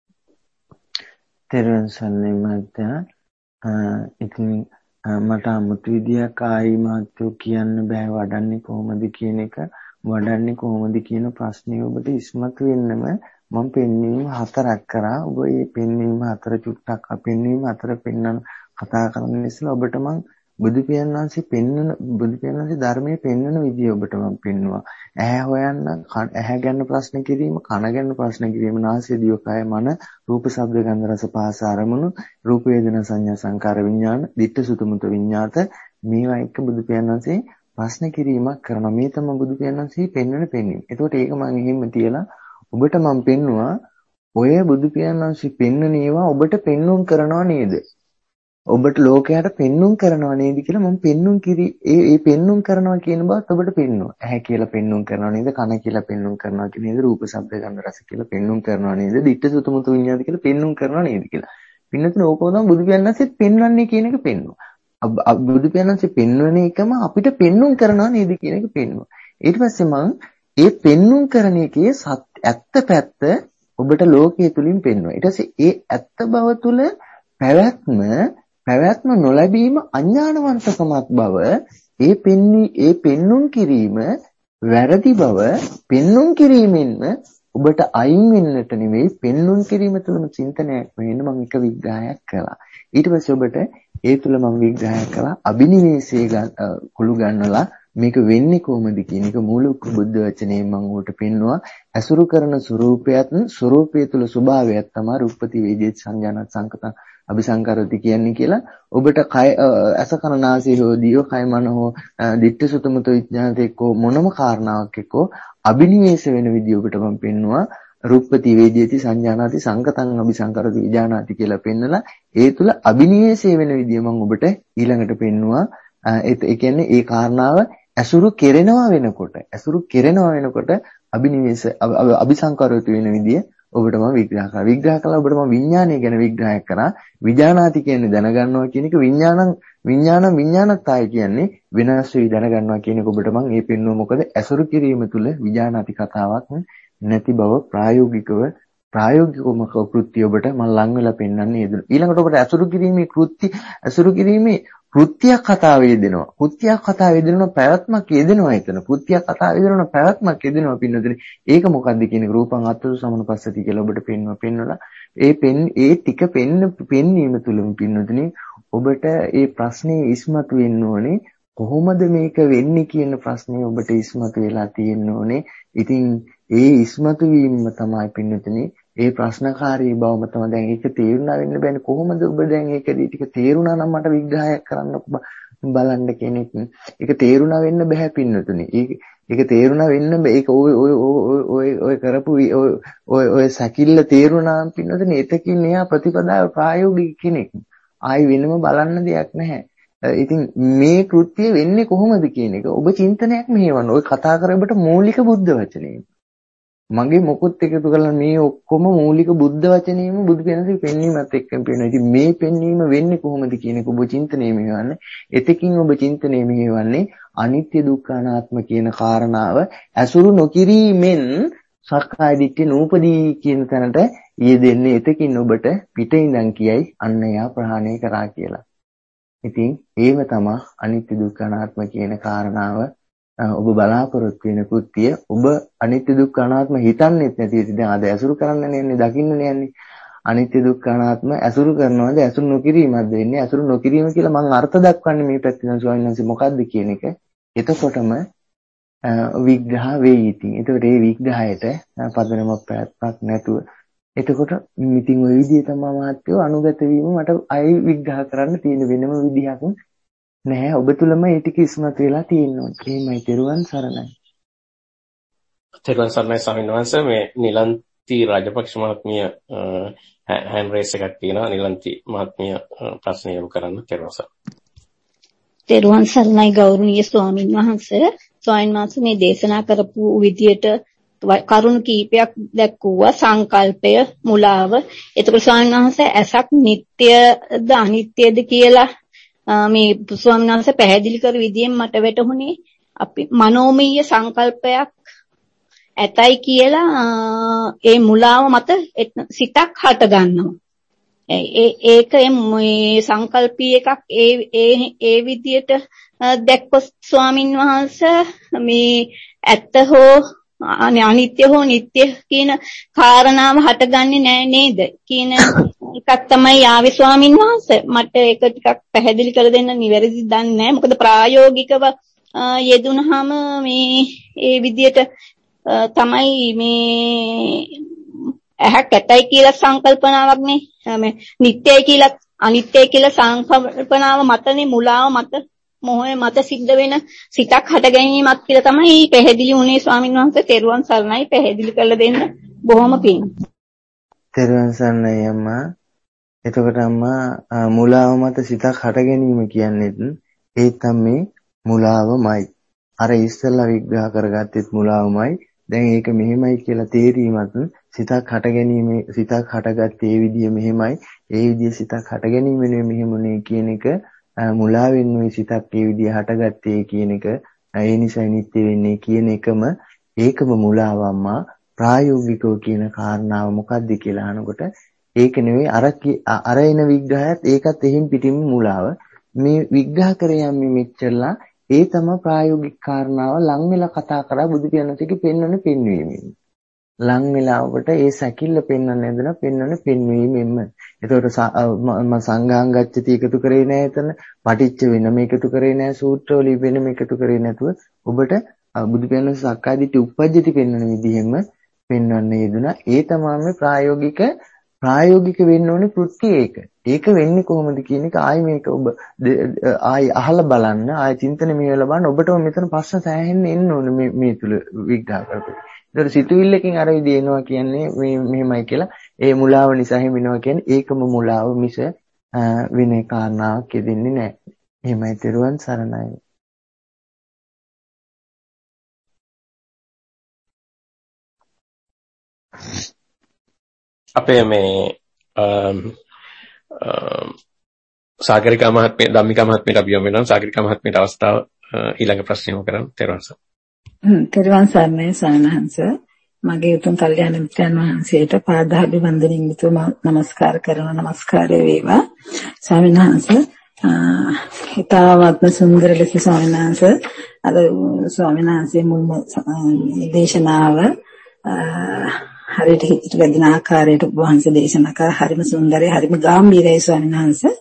A: තෙරුවන් සරණයි මහත්තයා. ඉතින් මට අමුතු විදියක් ආයි මහත්තයෝ කියන්න බෑ වඩන්නේ කොහොමද කියන එක. වඩන්නේ කොහොමද කියන ප්‍රශ්නේ ඔබට ඉස්මතු වෙන්නම මම පෙන්වීම 4ක් කරා. ඔබ මේ පෙන්වීම 4 චුට්ටක් පෙන්වීම 4 පෙන්වන කතා කරන්න ඉස්සෙල්ලා ඔබට මම බුදු පියාණන් වහන්සේ ධර්මයේ පෙන්වන විදිය ඔබට මම පෙන්නුවා. ඇහැ හොයන්න, ඇහැ ගැන ප්‍රශ්න කිරීම, කන ගැන ප්‍රශ්න කිරීම, නාසය දිව කය මන, රූප ශබ්ද ගන්ධ රස පහස අරමුණු, රූප වේදනා සංඥා සංකාර විඥාන, දිට්ඨි සුත මුත විඤ්ඤාත මේවා එක්ක බුදු පියාණන් වහන්සේ ප්‍රශ්න කිරීමක් කරනවා. මේ තමයි බුදු පියාණන් වහන්සේ පෙන්වන පෙන්වීම. ඒකට ඒක මම එහෙම තියලා ඔබට මම පෙන්නුවා ඔය බුදු පියාණන් වහන්සේ පෙන්වන ඒවා ඔබට පෙන්වුම් කරනවා නේද? ඔබට ලෝකයට පෙන්눔 කරනවා නේද කියලා මම පෙන්눔 ඒ පෙන්눔 කරනවා කියන බවත් ඔබට පෙන්නුවා. ඇහැ කියලා පෙන්눔 කරනවා නේද? කන කියලා පෙන්눔 කරනවා නේද? රූප ශබ්ද ගන්ධ රස කියලා පෙන්눔 කරනවා නේද? දිට්ඨි සුත මුත විඤ්ඤාත කියලා පෙන්눔 කරනවා නේද කියලා. පින්නතුනේ ඕකම තමයි බුදු පියාණන්සෙත් පෙන්වන්නේ කියන එක පෙන්නුවා. බුදු පියාණන්සේ පෙන්වන එකම අපිට පෙන්눔 කරනවා නේද කියන එක පෙන්නුවා. ඊට පස්සේ මම ඒ පෙන්눔 කරන එකේ ඇත්ත පැත්ත ඔබට ලෝකයේ තුලින් පෙන්වනවා. ඊට පස්සේ ඒ ඇත්ත බව තුල පැවැත්ම නොලැබීම අඥානවන්තකමක් බව ඒ පෙන්눔 කිරීම වැරදි බව පෙන්눔 කිරීමෙන්ම ඔබට අයින් වෙන්නට නෙවෙයි පෙන්눔 කිරීම තුළම චින්තනයක් වෙන්න මම එක විග්‍රහයක් කළා. ඊට පස්සේ ඔබට ඒ තුළ මම විග්‍රහයක් කළා අභිනිවේෂයේ කුළු ගන්නලා මේක වෙන්නේ කොහොමද කියන එක මූලික බුද්ධ වචනයෙන් මම උට පෙන්නවා. අසුරු කරන ස්වરૂපයේ තුල ස්වභාවයක් තමයි රූපති වේදිත සංඥානත් සංකතං අபிසංකරති කියන්නේ කියලා ඔබට කය අසකරනාසී හෝදියෝ කය මන හෝ දිට්ඨි සුතමත විඥානත එක්කෝ මොනම කාරණාවක් එක්කෝ අභිනිවේෂ වෙන විදිය ඔබට මම පෙන්නවා. රූපති වේදිතී සංඥානාති සංකතං අபிසංකරති විඥානාති කියලා පෙන්නලා ඒ තුල අභිනිවේෂය වෙන විදිය මම ඔබට ඊළඟට පෙන්නවා. ඒ කියන්නේ ඒ කාරණාව අසුරු කෙරෙනවා වෙනකොට අභිනිවේෂ අபிසංකරති වෙන විදිය ඔබට මම විග්‍රහ කළා. ඔබට මම විඥානය ගැන විග්‍රහයක් කරා. විඥානාති කියන්නේ දැනගන්නවා කියන එක විඥානත්වය කියන්නේ වෙනස් වෙයි දැනගන්නවා කියන එක ඔබට මම මේ පෙන්නුව. මොකද අසුරු කිරීම තුළ විඥානාති කතාවක් නැති බව ප්‍රායෝගිකව කෘත්‍ය ඔබට මම ලං වෙලා පෙන්වන්නේ නේද. ඊළඟට ඔබට අසුරු කිරීමේ කෘත්‍යයක් කතාව යෙදෙනවා. පැවැත්මක් යෙදෙනවා එතන. පැවැත්මක් යෙදෙනවා පින්නතුනේ. ඒක මොකද්ද කියන රූපං අත්තු සමනුපස්සති කියලා ඔබට පෙන්වලා ඒ ටික පෙන්වීම තුලින් පින්නතුනේ ඔබට ඒ ප්‍රශ්නේ ඉස්මතු වෙන්න ඕනේ. කොහොමද මේක වෙන්නේ කියන ප්‍රශ්නේ ඔබට ඉස්මතු වෙලා තියෙන්න ඕනේ. ඉතින් ඒ ඉස්මතු වීම තමයි පින්නතුනේ ඒ ප්‍රශ්නකාරී බවම තමයි දැන් ඒක තේරුණා වෙන්න බෑනේ. කොහොමද ඔබ දැන් ඒක ටික තේරුණා නම් මට විග්‍රහයක් කරන්න බලන්න කෙනෙක්. ඒක තේරුණා වෙන්න බෑ පින්නතුනේ. ඒක තේරුණා වෙන්න බෑ. ඒක ඔය කරපු ඔය සැකිල්ල තේරුණා නම් පින්නතුනේ එතකින් එයා ප්‍රතිපදාව ප්‍රායෝගික කෙනෙක්. ආයි වෙනම බලන්න දෙයක් නැහැ. ඉතින් මේ කෘත්‍ය වෙන්නේ කොහොමද කියන එක ඔබ චින්තනයක් මෙහෙවන්න. ඔය කතා කරබට මූලික බුද්ධ වචනේ. මගේ මොකොත් එකතු කරලා මේ ඔක්කොම මූලික බුද්ධ වචනේම බුදු කෙනෙකුගේ පෙන්වීමත් එක්කම පේනවා. ඉතින් මේ පෙන්වීම වෙන්නේ කොහොමද කියන එක ඔබ චින්තනයේ මෙහෙවන්නේ. එතකින් ඔබ චින්තනයේ මෙහෙවන්නේ අනිත්‍ය දුක්ඛ අනාත්ම කියන කාරණාව ඇසුරු නොකිරීමෙන් සක්කාය දිට්ඨිය නූපදී කියන තැනට යෙදෙන්නේ. එතකින් ඔබට පිටින් ඉඳන් කියයි අන්න යා ප්‍රහාණය කරා කියලා. ඉතින් ඒව තමයි අනිත්‍ය දුක්ඛ අනාත්ම කියන කාරණාව ඔබ බලාපොරොත්තු වෙන කෘත්‍ය. ඔබ අනිත්‍ය දුක්ඛ අනාත්ම හිතන්නේත් නැති ඉතින් දැන් අද ඇසුරු කරන්න නෑනේ, දකින්න නෑනේ. අනිත්‍ය දුක්ඛ අනාත්ම ඇසුරු කරනවාද ඇසුරු නොකිරීමක්ද වෙන්නේ? ඇසුරු නොකිරීම කියලා මම අර්ථ දක්වන්නේ මේ පැත්තෙන් ස්වාමීන් වහන්සේ මොකද්ද කියන එක. එතකොටම විග්‍රහ වෙයි ඉතින්. ඒතකොට මේ විග්‍රහයට පදනමක් පැත්තක් නැතුව එතකොට ඉතින් ওই විදිහ තමයි මහත්යෝ අනුගත වීම මට අයි විග්‍රහ කරන්න තියෙන වෙනම විදිහක් නැහැ. ඔබ තුලම ඒ ටික ඉස්මතු වෙලා තියෙනවා. එහෙමයි. තෙරුවන් සරණයි.
B: තෙරුවන් සරණයි ස්වාමීන් වහන්සේ. මේ නිලන්ති රාජපක්ෂ මහත්මිය හෑන්ඩ් රේස් එකක් තියෙනවා. නිලන්ති මහත්මිය ප්‍රශ්න යොමු කරන්න. තෙරුවන් සරණයි.
C: තෙරුවන් සරණයි ගෞරවනීය ස්වාමීන් වහන්සේ. ස්වාමීන් වහන්සේ මේ දේශනා කරපු විදියට කරුණු කීපයක් දැක්වුවා. සංකල්පය, මුලාව. එතකොට ස්වාමීන් වහන්සේ ඇසක් නිට්ටයද අනිත්‍යද කියලා මේ ස්වාමීන් වහන්සේ පැහැදිලි කර විදියෙන් මට වැටහුණේ අපි මනෝමය සංකල්පයක් ඇතයි කියලා ඒ මුලාව මත සිතක් හට ගන්නවා. ඒක මේ සංකල්පී එකක් ඒ විදියට දැක්කොත් ස්වාමින් වහන්සේ මේ ඇත්ත හෝ අනිත්‍ය හෝ නිට්ටය කියන කාරණාව හටගන්නේ නැහැ නේද කියන එකක් තමයි ආවේ ස්වාමින් වහන්සේ. මට ඒක ටිකක් පැහැදිලි කර දෙන්න නිවැරදි දන්නේ නැහැ. මොකද ප්‍රායෝගිකව යෙදුනහම මේ ඒ විදියට තමයි මේ ඇහක් ඇතයි කියලා සංකල්පනාවක් නේ. මේ නිට්ටයයි කියලා අනිත්‍යයි කියලා සංකල්පනාව මතනේ මුලාව මත මොහේ මත සිද්ධ වෙන සිතක් හට ගැනීමක් කියලා තමයි පැහැදිලි වුණේ ස්වාමීන් වහන්සේ. තෙරුවන් සරණයි. පැහැදිලි කරලා දෙන්න බොහොම පිං.
A: තෙරුවන් සරණයි අම්මා. එතකොට අම්මා මුලාව මත සිතක් හට ගැනීම කියන්නේත් ඒ තමයි මුලාවමයි. අර ඉස්සෙල්ලා විග්‍රහ කරගත්තෙත් මුලාවමයි. දැන් ඒක මෙහෙමයි කියලා තේරීමත් සිතක් හට ගැනීම සිතක් හටගත්තේ ඒ විදිය මෙහෙමයි. ඒ විදිය සිතක් හට ගැනීම නෙවෙයි මෙහෙමුනේ කියන එක මුලාවෙන් මේ සිතක් ඒ විදිය හටගත්තේ කියන එක ඒ නිසා නිත්‍ය වෙන්නේ කියන එකම ඒකම මුලාවම්මා. ප්‍රායෝගිකව කියන කාරණාව මොකක්ද කියලා අහනකොට ඒක නෙවෙයි අර එන විග්‍රහයත් ඒකත් එහෙන් පිටින්ම මුලාව. මේ විග්‍රහ කරේ යන්නේ මෙච්චරලා ඒ තමයි ප්‍රායෝගික කාරණාව ලං වෙලා කතා කරා බුදු පියාණන්සේගේ පෙන්වන පෙන්වීමෙන්. ලං වෙලාවකට ඒ සැකිල්ල පෙන්වන්න ඇදලා පෙන්වන පෙන්වීමෙන්ම. ඒතකොට මම සංඝාංගච්ඡති එකතු කරේ නැහැ එතන. පටිච්ච වෙනම එකතු කරේ නැහැ. සූත්‍රවල වෙනම එකතු කරේ නැතුව ඔබට බුදු පියාණන්සේ සක්කායදිට්ඨි උප්පජ්ජති පෙන්වන විදිහෙම පෙන්වන්න යෙදුනා. ඒ තමයි ප්‍රායෝගික වෙන්න ඕනේ කෘත්‍ය ඒක. ඒක වෙන්නේ කොහොමද කියන එක ආයි මේක ඔබ ආයි අහලා බලන්න ආයි චින්තන මෙහෙवला බලන්න ඔබටම මෙතන ප්‍රශ්න සෑහෙන්න එන්න ඕනේ මේ තුල විග්‍රහ කරපොත්. ඒතර සිතුවිල්ලකින් අර විදිහ එනවා කියන්නේ මේ මෙහෙමයි කියලා ඒ මුලාව නිසා හිමිනවා කියන්නේ ඒකම මුලාව මිස වෙන කාරණාවක් යෙදෙන්නේ නැහැ. එහෙමයි තෙරුවන් සරණයි.
B: අපේ මේ සාගරිකා මහත්මිය ධම්මිකා මහත්මියට අපි යමු වෙනවා. සාගරිකා මහත්මියට අවස්ථාව ඊළඟ ප්‍රශ්නය යොමු කරන්න. තෙරුවන්
D: සරණයි සානහංස. මගේ උතුම් කල්යාණ මිත්‍රයන් වහන්සේට පාදාභිවන්දනින් යුතුව නමස්කාර කරනවා. නමස්කාරය වේවා. ස්වාමීන් වහන්සේ හිතාවත්ම සුන්දර ලෙස ස්වාමීන් වහන්සේ අද ස්වාමීන් වහන්සේ මුල් දේශනාව හරියට හිතට වැදින ආකාරයට ඔබ වහන්සේ දේශනා කළා. හරිම සුන්දරයි, හරිම ගැඹීරයි ස්වාමීන් වහන්සේ.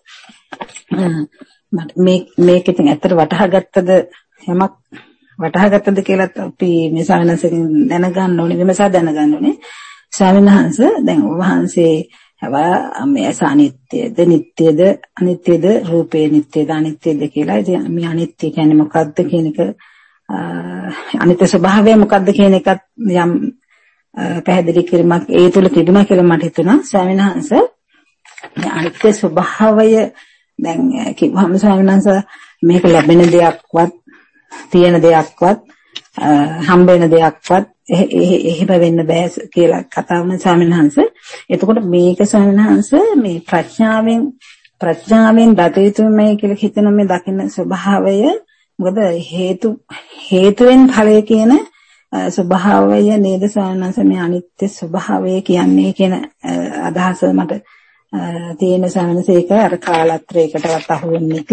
D: මට මේක ඉතින් ඇත්තට වටහාගත්තද යමක් වටහාගත්තද කියලා අපි මේ ස්වාමීන් වහන්සේගෙන් දැනගන්න ඕනේ, විමසා දැනගන්න ඕනේ. ස්වාමීන් වහන්සේ දැන් ඔබ වහන්සේ මේ අනිත්‍යද නිට්ටයද අනිත්‍යද රූපේ නිට්ටයද අනිත්‍යද කියලා. ඉතින් මේ අනිත්‍ය කියන්නේ මොකක්ද කියන එක අනිත්‍ය ස්වභාවය මොකක්ද කියන එකත් යම් පැහැදිලි කිරීමක් ඒ තුල තිබුණා කියලා මට හිතුණා. ස්වාමීන් වහන්සේ අනිත්‍ය ස්වභාවය දැන් කිව්වම ස්වාමීන් වහන්සේ මේක ලැබෙන දෙයක්වත් තියෙන දෙයක්වත් හම්බ වෙන දෙයක්වත් එහෙම වෙන්න බෑ කියලා කතා වුණා ස්වාමීන් වහන්සේ. එතකොට මේක ස්වාමීන් වහන්සේ මේ ප්‍රඥාවෙන් දතයුතුමයි කියලා හිතන මේ දකින්න ස්වභාවය මොකද හේතුවෙන් ඵලය කියන ස්වභාවය නේද ස්වාමීන් වහන්සේ මේ අනිත්‍ය ස්වභාවය කියන්නේ කියන අදහස මට තියෙන ස්වාමීන් වහන්සේ ඒක අර කාලත්‍රයකටවත් අහු වෙන්නේ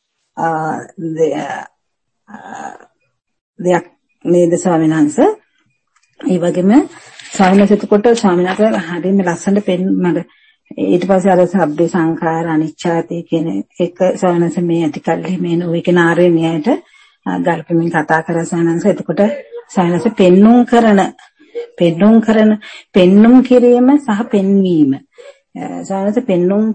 D: දෙයක් නේද ස්වාමීන් වහන්සේ. ඒ වගේම ස්වාමීන් වහන්සේ කොට ස්වාමීන් වහන්සේ හරියම ලස්සනට මට ඊට පස්සේ අර සබ්බේ සංඛාර අනිච්චාති කියන එක සවනස මේ ඇතිකල්ලි මේ නොවේ කියන ආර්ය න්‍යායට ගල්පමින් කතා කරා සවනස. එතකොට සවනස පෙන්눔 කිරීම සහ පෙන්වීම සවනස පෙන්눔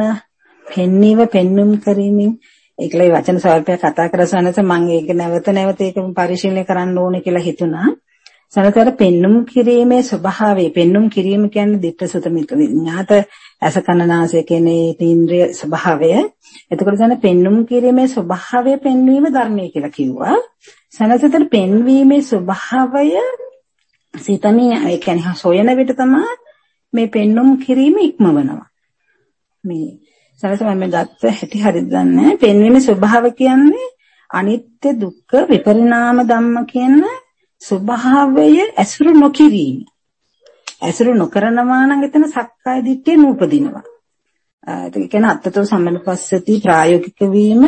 D: කිරීමෙන් ඒකලයි වචන ස්වල්පයක් කතා කරා සවනස. මම ඒක නැවත ඒක පරිශීලනය කරන්න ඕනේ කියලා හිතුණා. සනතර පෙන්눔 කිරීමේ ස්වභාවය පෙන්눔 කිරීම කියන්නේ දිට්ඨ සුත මිත විඤ්ඤාත අස කනනාසය කියන ඉන්ද්‍රිය ස්වභාවය. එතකොට දැන් පෙන්눔 කිරීමේ ස්වභාවය පෙන්වීම ධර්මයේ කියලා කිව්වා. සනතර පෙන්වීමේ ස්වභාවය සිතමින් ඒ කියන්නේ සොයන විට තමයි මේ පෙන්눔 කිරීම ඉක්මවනවා. මේ සනතර මම ගත්ත හැටි හරිද දන්නේ. පෙන්වීමේ ස්වභාවය කියන්නේ අනිත්‍ය දුක්ඛ විපරිණාම ධම්ම කියන ස්වභාවය ඇසුරු නොකිරීම. ඇසුරු නොකරනවා නම් එතන සක්කාය දිට්ඨිය නූපදිනවා. ඒක කියන්නේ අත්තතෝ සම්මනුපස්සති ප්‍රායෝගික වීම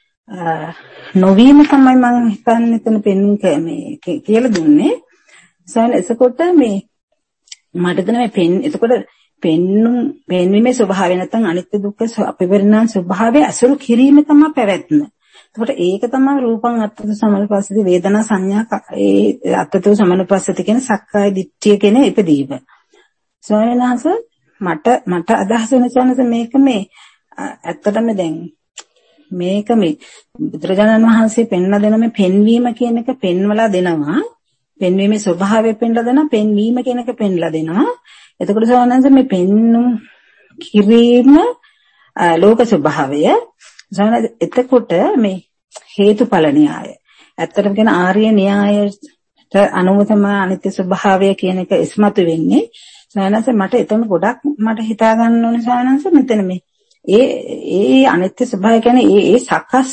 D: නොවීම තමයි මම හිතන්නේ එතන පෙන්වන්නේ මේ කියලා දුන්නේ. එතකොට මේ මට දෙන මේ එතකොට පෙන්වීමේ ස්වභාවය නැත්නම් අනිත්‍ය දුක්ඛ අපරිණාම ස්වභාවය ඇසුරු කිරීම තමයි පැවැත්ම. එතකොට ඒක තමයි රූපං අත්තතු සමනුපස්සති වේදනා සංඥා ඒ අත්තතු සමනුපස්සති කියන සක්කාය දිට්ඨිය කියන ඉපදීම. ස්වාමීන් වහන්සේ මට අදහස වෙනසනස මේක මේ ඇත්තටම දැන් මේක මේ බුදුරජාණන් වහන්සේ පෙන්වලා දෙන මේ පෙන්වීම කියන එක පෙන්වලා දෙනවා. පෙන්වීමේ ස්වභාවය පෙන්වලා දෙනවා. පෙන්වීම කියන එක පෙන්වලා දෙනවා. එතකොට ස්වාමීන් වහන්සේ මේ පෙන්වුම් කිරීම ලෝක ස්වභාවය එතකොට මේ හේතුඵල න්‍යාය ඇත්තටම කියන ආර්ය න්‍යායට අනුව තමයි අනිත්‍ය ස්වභාවය කියන එක ඉස්මතු වෙන්නේ. සානස මට එතන ගොඩක් මට හිතා ගන්න ඕනේ සානස මෙතන මේ ඒ අනිත්‍ය ස්වභාවය කියන්නේ ඒ සකස්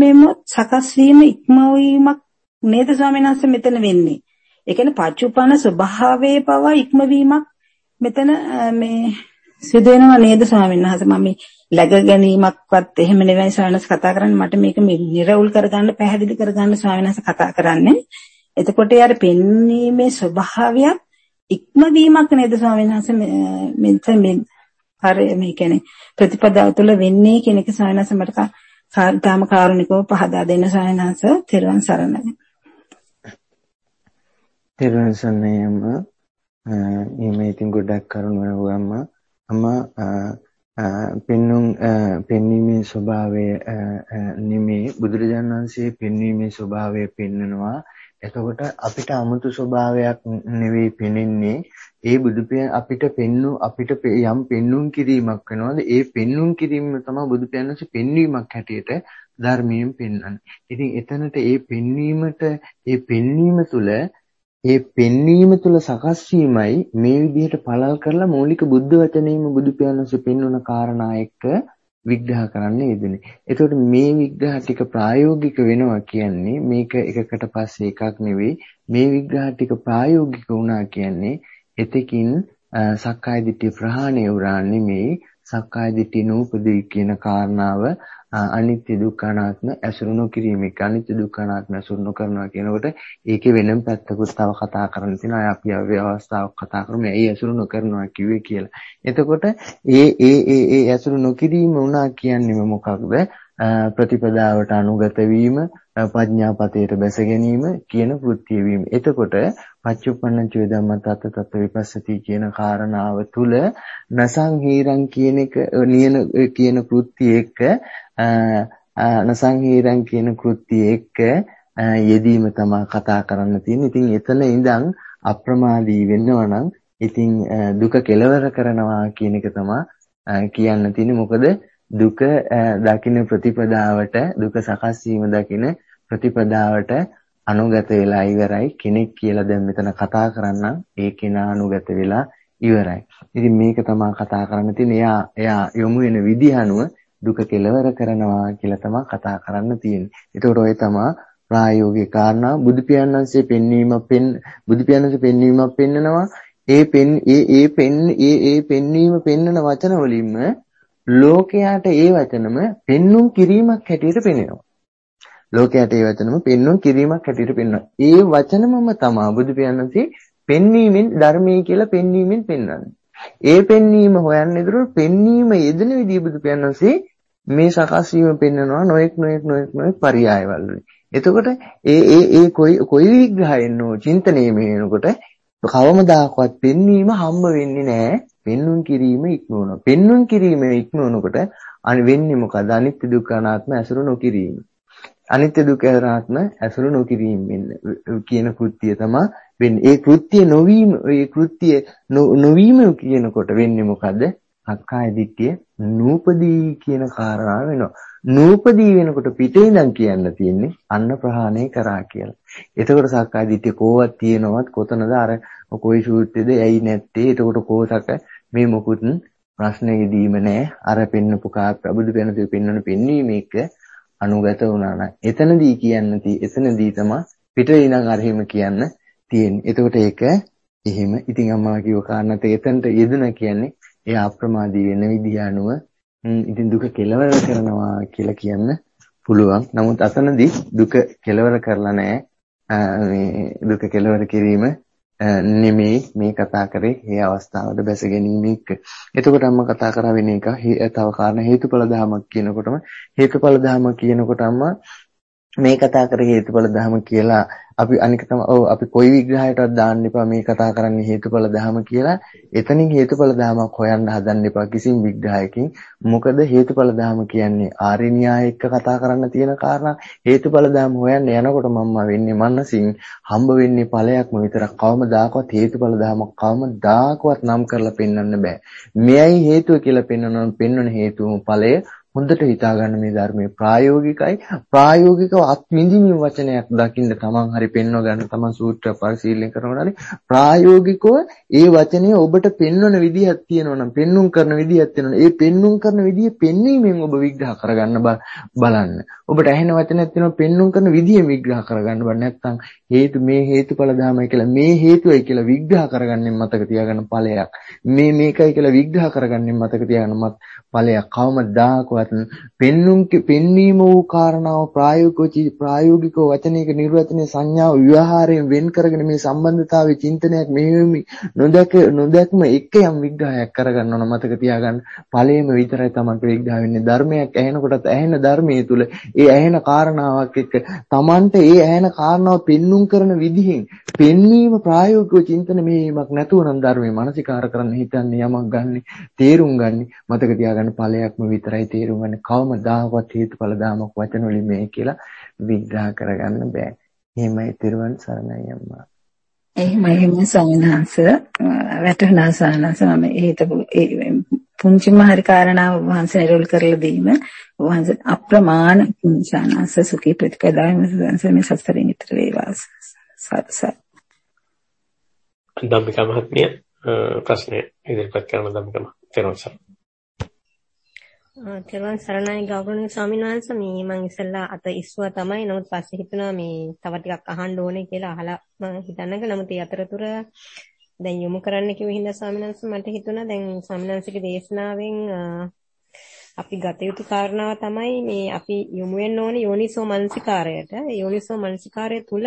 D: වීම ඉක්මවීමක් නේද ස්වාමීන් වහන්සේ මෙතන වෙන්නේ. ඒ කියන්නේ පච්චුප්පන්න ස්වභාවයේ පවා ඉක්මවීමක් මෙතන මේ සිදු වෙනවා නේද ස්වාමීන් වහන්සේ. මම läග ගැනීමක්වත් එහෙම නෙවෙයි ස්වාමීන් කතා කරන්නේ. මට මේක නිරවුල් කරගන්න පැහැදිලි කරගන්න ස්වාමීන් වහන්සේ කතා කරන්නේ. එතකොට යාර පෙන්වීමේ ස්වභාවය ඉක්මවීමක් නේද ස්වාමීන් වහන්සේ මෙතන හරි මේ කියන්නේ ප්‍රතිපදාව තුළ වෙන්නේ කියන එක ස්වාමීන් වහන්සේ මට තාම කාරුණිකව පහදා දෙන්න ස්වාමීන් වහන්සේ. තෙරුවන් සරණයි.
A: තෙරුවන් සරණයිම මේ ඉතින් ගොඩක් කරුණු වුවම පෙන්වීමේ ස්වභාවය නිමේ බුදුරජාණන් වහන්සේ පෙන්වීමේ ස්වභාවය පෙන්නනවා. එතකොට අපිට 아무තු ස්වභාවයක් නෙවෙයි පෙනෙන්නේ. ඒ අපිට යම් පෙන්වුම් කිරීමක් වෙනවාද ඒ පෙන්වුම් කිරීම තමයි බුදු පියාණන්සේ පෙන්වීමක් හැටියට ධර්මයෙන් පෙන්වන්නේ. ඉතින් එතනට ඒ පෙන්වීම තුළ සකස් වීමයි මේ විදිහට පළල් කරලා මූලික බුද්ධ වචනේම බුදු පියාණන්සේ පෙන්වන කාරණා එක්ක විග්‍රහ කරන්න යෙදුනේ. එතකොට මේ විග්‍රහ ටික ප්‍රායෝගික වෙනවා කියන්නේ මේක එකකට පස්සේ එකක් නෙවෙයි. මේ විග්‍රහ ටික ප්‍රායෝගික වුණා කියන්නේ එතකින් සක්කාය දිට්ඨිය ප්‍රහාණය වුණා නෙමෙයි. සක්කාය දිට්ඨිය නූපදී කියන කාරණාව අනිත්‍ය දුක්ඛ අනාත්ම ඇසුරු නොකිරීම එක අනිත්‍ය දුක්ඛ අනාත්ම ඇසුරු නොකරනවා කියනකොට ඒකේ වෙනම පැත්තකුත් තව කතා කරන්න තියෙනවා. අපි අවස්ථාවක් කතා කරමු. ඇයි ඇසුරු නොකරනවා කිව්වේ කියලා. එතකොට ඒ ඇසුරු නොකිරීම වුණා කියන්නේ මොකක්ද? ප්‍රතිපදාවට අනුගත වීම, ප්‍රඥාපතයට බැස ගැනීම කියන කෘත්‍ය වීම. එතකොට පච්චුප්පන්න චේ ධම්මත් අත්ත තත්ත්ව විපස්සති කියන කාරණාව තුල නසංහීරං කියන කෘත්‍ය එක්ක යෙදීම තමයි කතා කරන්න තියෙන්නේ. ඉතින් එතන ඉඳන් අප්‍රමාදී වෙනවා නම් ඉතින් දුක කෙලවර කරනවා කියන එක තමයි කියන්න තියෙන්නේ. මොකද දුක දකින්න ප්‍රතිපදාවට දුක සකස් වීම දකින්න ප්‍රතිපදාවට අනුගත වෙලා ඉවරයි. කෙනෙක් කියලා දැන් මෙතන කතා කරන්න ඒ කෙනා අනුගත වෙලා ඉවරයි. ඉතින් මේක තමයි කතා කරන්න තියෙන්නේ. එයා යොමු වෙන විදිහ අනුව දුක කෙලවර කරනවා කියලා තමයි කතා කරන්න තියෙන්නේ. ඒතකොට ඔය තමයි ප්‍රායෝගික කාරණා. බුදු පියාණන්සේ පෙන්වීමක් පෙන්නනවා. ඒ පෙන්වීම පෙන්නන වචන වලින්ම ලෝකයාට ඒ වචනම පෙන්눔 කිරීමක් හැටියට පෙනෙනවා. ලෝකයට ඒ වචනම පෙන්වුම් කිරීමක් හැටියට පෙන්වනවා. ඒ වචනමම තමයි බුදු පියාණන්සේ පෙන්වීමෙන් ධර්මයේ කියලා පෙන්වීමෙන් පෙන්වන්නේ. ඒ පෙන්වීම හොයන්න ඉදිරිය පෙන්වීම යෙදෙන විදිය බුදු පියාණන්සේ මේ සකස් වීම පෙන්වනවා නොඑක් පරියායවල. එතකොට ඒ කොයි විග්‍රහයෙන් නෝ චින්තනයේ මේනකොට කවමදාකවත් පෙන්වීම හම්බ වෙන්නේ නැහැ. පෙන්වුම් කිරීම ඉක්මවනවා. පෙන්වුම් කිරීම ඉක්මවනකොට වෙන්නේ මොකද? අනිත්‍ය දුක්ඛ අනාත්ම ඇසුරු නොකිරීම. අනිත්‍ය දුක්ඛ අනාත්ම ඇසුරු නොකිරීම කියන කෘත්‍යය තමයි වෙන්නේ. ඒ කෘත්‍ය නොවීම කියනකොට වෙන්නේ මොකද? සක්කාය දිට්ඨිය නූපදී කියන කාරණාව වෙනවා. නූපදී වෙනකොට පිටේ ඉඳන් කියන්න තියෙන්නේ අන්න ප්‍රහාණය කරා කියලා. එතකොට සක්කාය දිට්ඨිය කොහොවත් තියෙනවත් කොතනද අර කොයි සූත්‍රයේද ඇයි නැත්තේ? එතකොට කොහොතක මේ මොකුත් ප්‍රශ්නෙදීම නැහැ. අර පෙන්නපු බුදු පෙනතු පෙන්වන පෙන්වීම එක අනුගත වුණා නම් එතනදී එතනදී තමයි පිටේ ඉඳන් අරහිම කියන්න තියෙන්නේ. එතකොට ඒක එහෙම ඉතින් අම්මා කිව්ව කාරණාත් එතනට යෙදුන කියන්නේ ඒ අප්‍රමාදී වෙන විදිහ අනුව ඉතින් දුක කෙලවර කරනවා කියලා කියන්න පුළුවන්. නමුත් අතනදී දුක කෙලවර කරලා නැහැ. මේ දුක කෙලවර කිරීම නෙමෙයි මේ කතා කරේ මේ අවස්ථාවට බැස ගැනීම එක්ක. එතකොට අම්මා කතා කරා වෙන එක තව කාරණා හේතුඵල ධමයක් කියනකොටම හේතුඵල ධම කියනකොට අම්මා මේ කතා කරේ හේතුඵල ධම කියලා අපි අනික තමයි අපි කොයි විග්‍රහයකටවත් දාන්න එපා මේ කතා කරන්නේ හේතුඵල ධම කියලා. එතනින් හේතුඵල ධමයක් හොයන්න හදන්න එපා කිසිම විග්‍රහයකින්. මොකද හේතුඵල ධම කියන්නේ ආර්ය න්‍යාය එක්ක කතා කරන්න තියෙන කාරණා. හේතුඵල ධම හොයන්න යනකොට මම්මා වෙන්නේ මනසින් හම්බ වෙන්නේ ඵලයක්ම විතරක්. කවමදාකවත් හේතුඵල ධමයක් කවමදාකවත් නම් කරලා පෙන්වන්න බෑ. මෙයයි හේතුව කියලා පෙන්වන හේතුවම ඵලය හොඳට හිතා ගන්න මේ ධර්මයේ ප්‍රායෝගිකයි. ප්‍රායෝගිකව අත්මිඳීමේ වචනයක් දකින්න තමන් හරි පෙන්ව ගන්න තමන් සූත්‍ර පරිශීලනය කරනකොට හරි ප්‍රායෝගිකව ඒ වචනේ ඔබට පෙන්වන විදිහක් තියෙනවා නම් පෙන්눔 කරන විදිහක් තියෙනවා. ඒ පෙන්눔 කරන විදිහ පෙන්වීමෙන් ඔබ විග්‍රහ කරගන්න බලන්න. ඔබට ඇහෙන වචනයක් තියෙනවා පෙන්눔 කරන විදිහෙන් විග්‍රහ කරගන්න බෑ. නැත්නම් මේ හේතුඵල ධර්මයි කියලා මේ හේතුවයි කියලා විග්‍රහ කරගන්නෙන් මතක තියාගන්න ඵලයක්. මේකයි කියලා විග්‍රහ කරගන්නෙන් මතක තියාගන්න ඵලයක්. කවමදාකවත් පෙන්වීම වූ කාරණාව ප්‍රායෝගිකව වචනයක නිර්වචනයේ සංඥාව ව්‍යවහාරයෙන් වෙන් කරගෙන මේ සම්බන්ධතාවයේ චින්තනයක් මෙහෙම නොදැක්ම එක යම් විග්‍රහයක් කරගන්න ඕන. මතක තියාගන්න ඵලයේම විතරයි Tamanට විග්‍රහ වෙන්නේ. ධර්මයක් ඇහෙනකොටත් ඇහෙන ධර්මයේ තුල ඒ ඇහෙන කාරණාවක් එක්ක Tamanට ඒ ඇහෙන කාරණාව පෙන්눔 කරන විදිහෙන් පෙන්වීම ප්‍රායෝගිකව චින්තන මෙහෙමක් නැතුව නම් ධර්මයේ මානසිකාර කරන්න හිතන්නේ යමක් ගන්න තේරුම් ගන්න. මතක තියාගන්න ඵලයක්ම විතරයි තේරුම් ගන්න. කවමදාකවත් හේතුඵල ධමයක් වචන වලින් මේ කියලා විග්‍රහ කරගන්න බෑ. එහෙමයි තිරුවන් සරණයි අම්මා.
D: එහෙමයි සමිනහස වැටුණා සානස මම හිතපු පුංචිම හරි කාරණාව වහන්සේ නිරෝල් කරලා දීම වහන්සේ අප්‍රමාණ සානස සුඛී ප්‍රතිපදාවෙන් මේ සසරින් ඈතර වේවා. සත්සත්.
B: ධම්මිකා මහත්මිය ප්‍රශ්නේ ඉදිරිපත් කරන ධම්මිකා
E: තෙරුවන් සරණයි ගෞරවනීය ස්වාමීන් වහන්සේ. මේ මම ඉස්සෙල්ලා අත ඉස්සුවා තමයි. නමුත් පස්සේ හිතුණා මේ තව ටිකක් අහන්න ඕනේ කියලා අහලා මම හිතන්නක. නමුත් ඒ අතරතුර දැන් යොමු කරන්න කිව්ව හින්දා ස්වාමීන් වහන්සේ මට හිතුණා දැන් ස්වාමීන් වහන්සේගේ දේශනාවෙන් අපි ගත යුතු කාරණාව තමයි මේ අපි යොමු වෙන්න ඕනේ යෝනිසෝ මනසිකාරයට. යෝනිසෝ මනසිකාරය තුල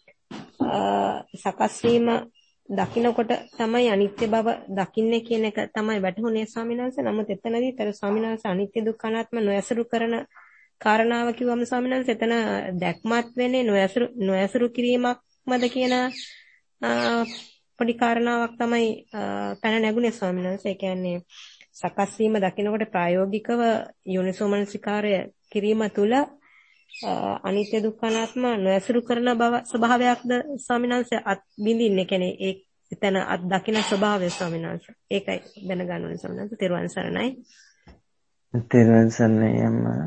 E: සකස් වීම දකින්නකොට තමයි අනිත්‍ය බව දකින්නේ කියන එක තමයි වැටහුනේ ස්වාමීන් වහන්සේ. නමුත් එතනදී තර ස්වාමීන් වහන්සේ අනිත්‍ය දුක්ඛ අනාත්ම නොයසුරු කරන කාරණාව කිව්වම ස්වාමීන් වහන්සේ එතන දැක්මත් වෙන්නේ නොයසුරු කිරීමක්මද කියන පොඩි කාරණාවක් තමයි පැන නැගුණේ ස්වාමීන් වහන්සේ. ඒ කියන්නේ සකස් වීම දකින්නකොට ප්‍රායෝගිකව යෝනිසෝමනසිකාරය කිරීම තුළ අනිත්‍ය දුක්ඛ අනාත්ම නොයසුරු කරන බව ස්වභාවයක්ද ස්වාමීන් වහන්සේ අත් බින්දින්නේ. කියන්නේ ඒ එතන අත් දකින්න ස්වභාවය ස්වාමීන් වහන්සේ. ඒකයි දැනගන්න ඕනේ ස්වාමීන් වහන්සේ. තෙරුවන් සරණයි.
A: තෙරුවන් සරණයි අම්මා.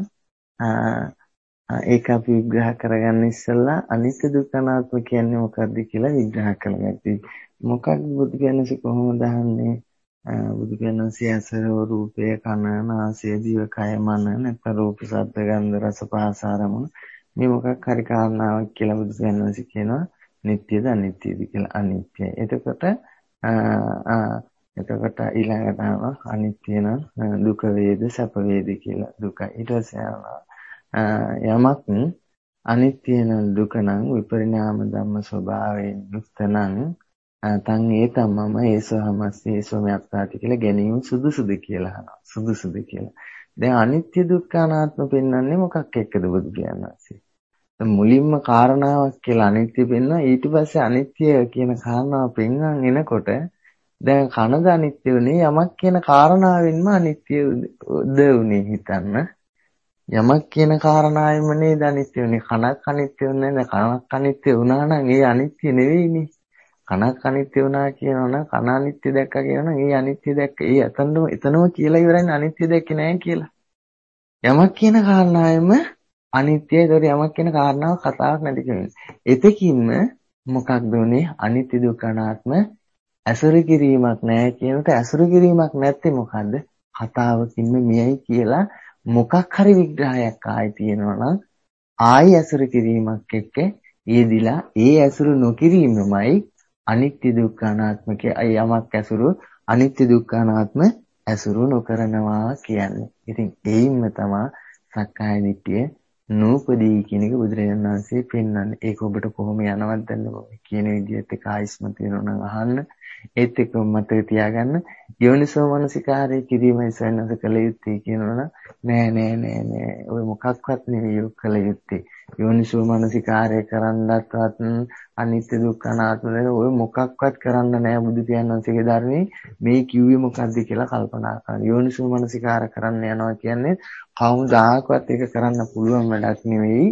A: ඒක අපි විග්‍රහ කරගන්න ඉස්සෙල්ලා අනිත්‍ය දුක්ඛ අනාත්ම කියන්නේ මොකක්ද කියලා විග්‍රහ කරගන්න. මොකක්ද බුදු කියන්නේ කොහොමද අහන්නේ? බුදු කියන්නේ අසර රූපය කන නාසය දිව කය මන නැත්නම් රූප ශබ්ද ගන්ධ රස පහස ආරමුණු මේ මොකක් හරි කාරණාවක් කියලා බුදු කියන්නේ කියනවා. නිට්ටයද අනිත්‍යද කියලා. අනිත්‍යයි. එතකොට ඊළඟට අනිත්‍ය නම් දුක වේද සැප වේද කියලා. දුකයි. ඊට පස්සේ යමක් අනිත්‍ය නම් දුක නම් විපරිණාම ධම්ම ස්වභාවයෙන් යුක්ත නම් නැත්නම් ඒ තමම ඒසහමස්සේ සෝමයත්තාති කියලා ගැනීම සුදුසුද කියලා අහනවා. සුදුසුද කියලා. දැන් අනිත්‍ය දුක්ඛ අනාත්ම පෙන්වන්නේ මොකක් එක්කද බුදු කියන්නේ? මුලින්ම කාරණාවක් කියලා අනිත්‍ය පෙන්වනවා. ඊට පස්සේ අනිත්‍ය කියන කාරණාව පෙන්වන්න එනකොට දැන් කනද අනිත්‍ය උනේ යමක් කියන කාරණාවෙන්ම අනිත්‍යද උනේ හිතන්න. යමක් කියන කාරණාවෙම නේද අනිත්‍ය උනේ. කනක් අනිත්‍ය උනේ නේද? කනක් අනිත්‍ය වුණා නම් ඒ අනිත්‍ය නෙවෙයිනේ. කනක් අනිත්‍ය වුණා කියනවනම් කන අනිත්‍ය දැක්කා කියනවනම් ඒ අනිත්‍ය දැක්ක. ඒ එතනම කියලා ඉවරන්නේ අනිත්‍ය දැක්කේ නැහැ කියලා. යමක් කියන කාරණාවෙම අනිත්‍යයි. ඒතකොට යමක් කියන කාරණාව කතාවක් නැති කියන්නේ. එතකින්ම මොකක්ද උනේ? අනිත්‍ය දුක්ඛ අනාත්ම අසුරු කිරීමක් නැහැ කියනට අසුරු කිරීමක් නැත්තේ මොකද්ද? කතාවකින්ම මෙයයි කියලා මොකක් හරි විග්‍රහයක් ආයි තියෙනවා නම් ආයි අසුරු කිරීමක් එක්ක ඊදිලා ඒ අසුරු නොකිරීමමයි අනිත්‍ය දුක්ඛ අනාත්ම යමක් අසුරු අනිත්‍ය දුක්ඛ අනාත්ම අසුරු නොකරනවා කියන්නේ. ඉතින් ඒයින්ම තමයි සක්කාය දිට්ඨිය නූපදී කියන එක බුදුරජාණන් වහන්සේ පෙන්වන්නේ. ඒක ඔබට කොහොම යනවද දන්නේ කියන විදිහට කායිස්මත් වෙනවා නම් අහන්න. ඒත් එක්ක මතක තියාගන්න යෝනිසෝ මනසිකාරය කිරීමයි සයනස කළ යුත්තේ කියනවනම් නෑ ඔය මොකක්වත් නෙවෙයි කළ යුත්තේ. යෝනිසෝ මනසිකාරය කරන්නත්වත් අනිත්‍ය දුක්ඛ අනාත්ම ඔය මොකක්වත් කරන්න නෑ බුදු පියාණන්සේගේ ධර්මයේ මේ කිව්වේ මොකද්ද කියලා කල්පනා කරන්න. යෝනිසෝ මනසිකාර කරන්න යනවා කියන්නේ කවුදාකවත් ඒක කරන්න පුළුවන් වැඩක් නෙවෙයි.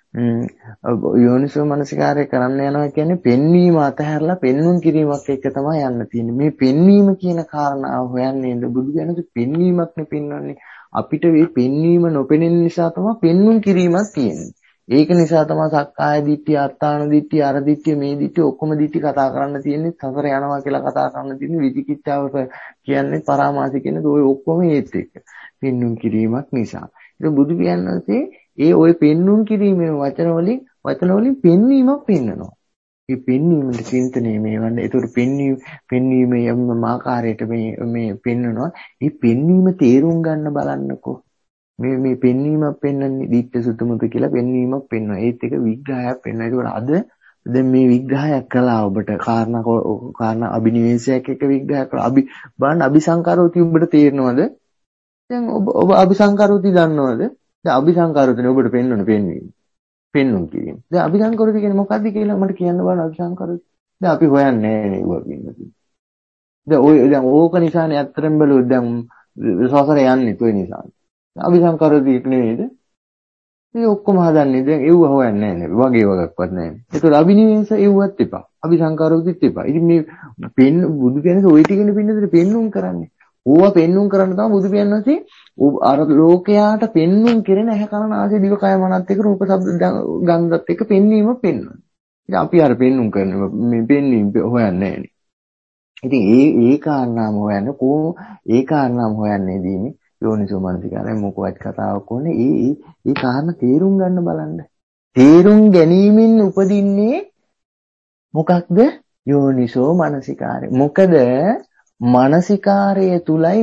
A: යෝනිසෝ මනසිකාරය කරන්න යනවා කියන්නේ පෙන්වීම අතහැරලා පෙන්වුම් කිරීමක් එක තමයි යන්න තියෙන්නේ. මේ පෙන්වීම කියන කාරණාව හොයන්නේ බුදු දහමේ පෙන්වීමක් නේ පෙන්වන්නේ. අපිට මේ පෙන්වීම නොපෙනෙන නිසා තමයි පෙන්වුම් කිරීමක් තියෙන්නේ. ඒක නිසා තමයි සක්කාය දිට්ඨිය, අත්තාන දිට්ඨිය, අර දිට්ඨිය, මේ දිට්ඨිය ඔක්කොම දිට්ඨි කතා කරන්න තියෙන්නේ. සතර යනවා කියලා කතා කරන්න තියෙන්නේ. විචිකිච්ඡාව කියන්නේ පරාමාස කියන්නේ ඔය ඔක්කොම ඒත් එක්ක පෙන්වුම් කිරීමක් නිසා. ඒක බුදු පියාණන්සේ ඒ ඔය පෙන්වුම් කිරීමේ වචන වලින් පෙන්වීමක් පෙන්නනවා. මේ පෙන්වීමේ චින්තනයේ මේවන්නේ. ඒකට පෙන්වීම යම් ආකාරයට මේ පෙන්නනවා. මේ පෙන්වීම තේරුම් ගන්න බලන්නකෝ. මේ පෙන්වීමක් පෙන්වන්නේ දිට්ඨ සුතමුත කියලා පෙන්වීමක් පෙන්වනවා. ඒත් එක විග්‍රහයක් පෙන්වනවා. ඒකට අද දැන් මේ විග්‍රහයක් කළා ඔබට කාරණා අභිනිවේෂයක් එක විග්‍රහයක් කළා. බලන්න අபிසංකාරෝති උඹට තේරෙනවද? දැන් ඔබ අபிසංකාරෝති දන්නවද? දැන් අபிසංකාරෝතිනේ ඔබට පෙන්වන පෙන්වීම. පෙන්වුම් කිරීම. දැන් අபிසංකාරෝති කියන්නේ මොකක්ද කියලා මට කියන්න බලන්න අபிසංකාරෝති. දැන් අපි හොයන්නේ නැහැ නේ ඔය පින්නදී. දැන් ඕක නිසානේ අත්‍තරම් බැලුවොත් දැන් සසර යන්නේ toy නිසා. අபிසංකාරෝති නෙවෙයිද? මේ ඔක්කොම හදන්නේ දැන් එව්ව හොයන්නේ නැහැ නේ. වගේ වගක්වත් නැහැ. ඒතකොට අභිනිවේෂ එව්වත් එපා. අபிසංකාරෝතිත් එපා. ඉතින් මේ බුදු කියන්නේ ওই ටිකනේ පින්නදී පෙන්වුම් කරන්නේ. ඕවා පෙන්වුම් කරන්න තමයි බුදු පියාණන්සේ අර ලෝකයාට පෙන්වුම් කෙරෙන ඇහැ කන නාසය දිව කය මනත් එක්ක රූප ශබ්ද ගන්ධත් එක්ක පෙන්වීම පෙන්වනවා. ඉතින් අපි අර පෙන්වුම් කරන මේ පෙන්වීම හොයන්නේ නැහැ. ඉතින් ඒ කාරණාම හොයන්නේ ඒ කාරණාම හොයන්නේදීනේ යෝනිසෝ මනසිකාරය මොකවත් කතාවක් ඕනේ. ඒ කාරණා තේරුම් ගන්න බලන්න. තේරුම් ගැනීමෙන් උපදින්නේ මොකක්ද? යෝනිසෝ මනසිකාරය. මොකද මානසිකාරය තුලයි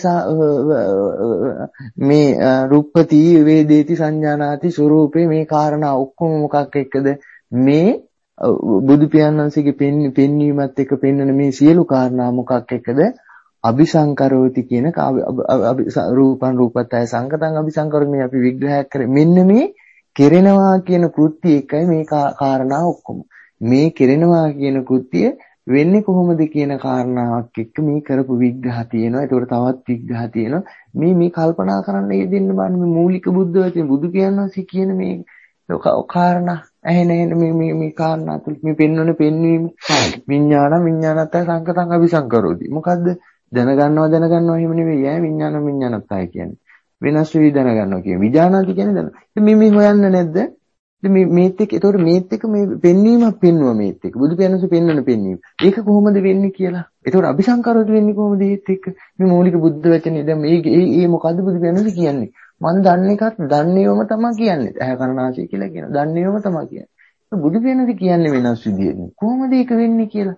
A: මේ රුප්පති වේදේති සංජානාති ස්වરૂපේ මේ කාරණා ඔක්කොම මොකක් එක්කද මේ බුදු පියාණන්සේගේ පෙන්වීමත් එක්ක පෙන්වන මේ සියලු කාරණා මොකක් එක්කද අபிසංකරෝති කියන රූපං රූපතය සංකතං අபிසංකරෝති අපි විග්‍රහයක් කරේ මෙන්න මේ කෙරෙනවා කියන කෘත්‍ය එකයි මේ කාරණා ඔක්කොම මේ කෙරෙනවා කියන කෘත්‍ය වෙන්නේ කොහොමද කියන කාරණාවක් එක්ක මේ කරපු විග්‍රහ තියෙනවා. ඒකට තවත් විග්‍රහ තියෙනවා. මේ කල්පනා කරන්න යෙදෙන්න බලන්න මේ මූලික බුද්ධ වචනේ බුදු කියනවාසි කියන මේ කාරණා ඇහෙන මේ කාරණා තුල මේ පෙන්වන පෙන්වීම විඥානත් සංකතං අபிසංකරෝති. මොකද්ද? දැනගන්නවා එහෙම නෙවෙයි ඈ විඥානත්ය කියන්නේ. වෙනස් වෙවි දැනගන්නවා කියන්නේ. විඥානාති කියන්නේ දැන. මේ හොයන්න නැද්ද? මේත් එක්ක ඒතකොට මේත් එක්ක මේ පෙන්වීමක් පෙන්වුවා මේත් එක්ක බුදු පියාණන්සේ පෙන්වන පෙන්වීම. ඒක කොහොමද වෙන්නේ කියලා. ඒතකොට අபிසංකාරෝති වෙන්නේ කොහොමද ඒත් එක්ක? මේ මූලික බුද්ධ වචනේ දැන් මේ මොකද්ද බුදු පියාණන්සේ කියන්නේ? මම දන්නේ එකක් දන්නේවම තමයි කියන්නේ. ඇහැ කරනාසි කියලා කියනවා. දන්නේවම තමයි කියන්නේ. බුදු පියාණන්සේ කියන්නේ වෙනස් විදියට. කොහොමද ඒක වෙන්නේ කියලා.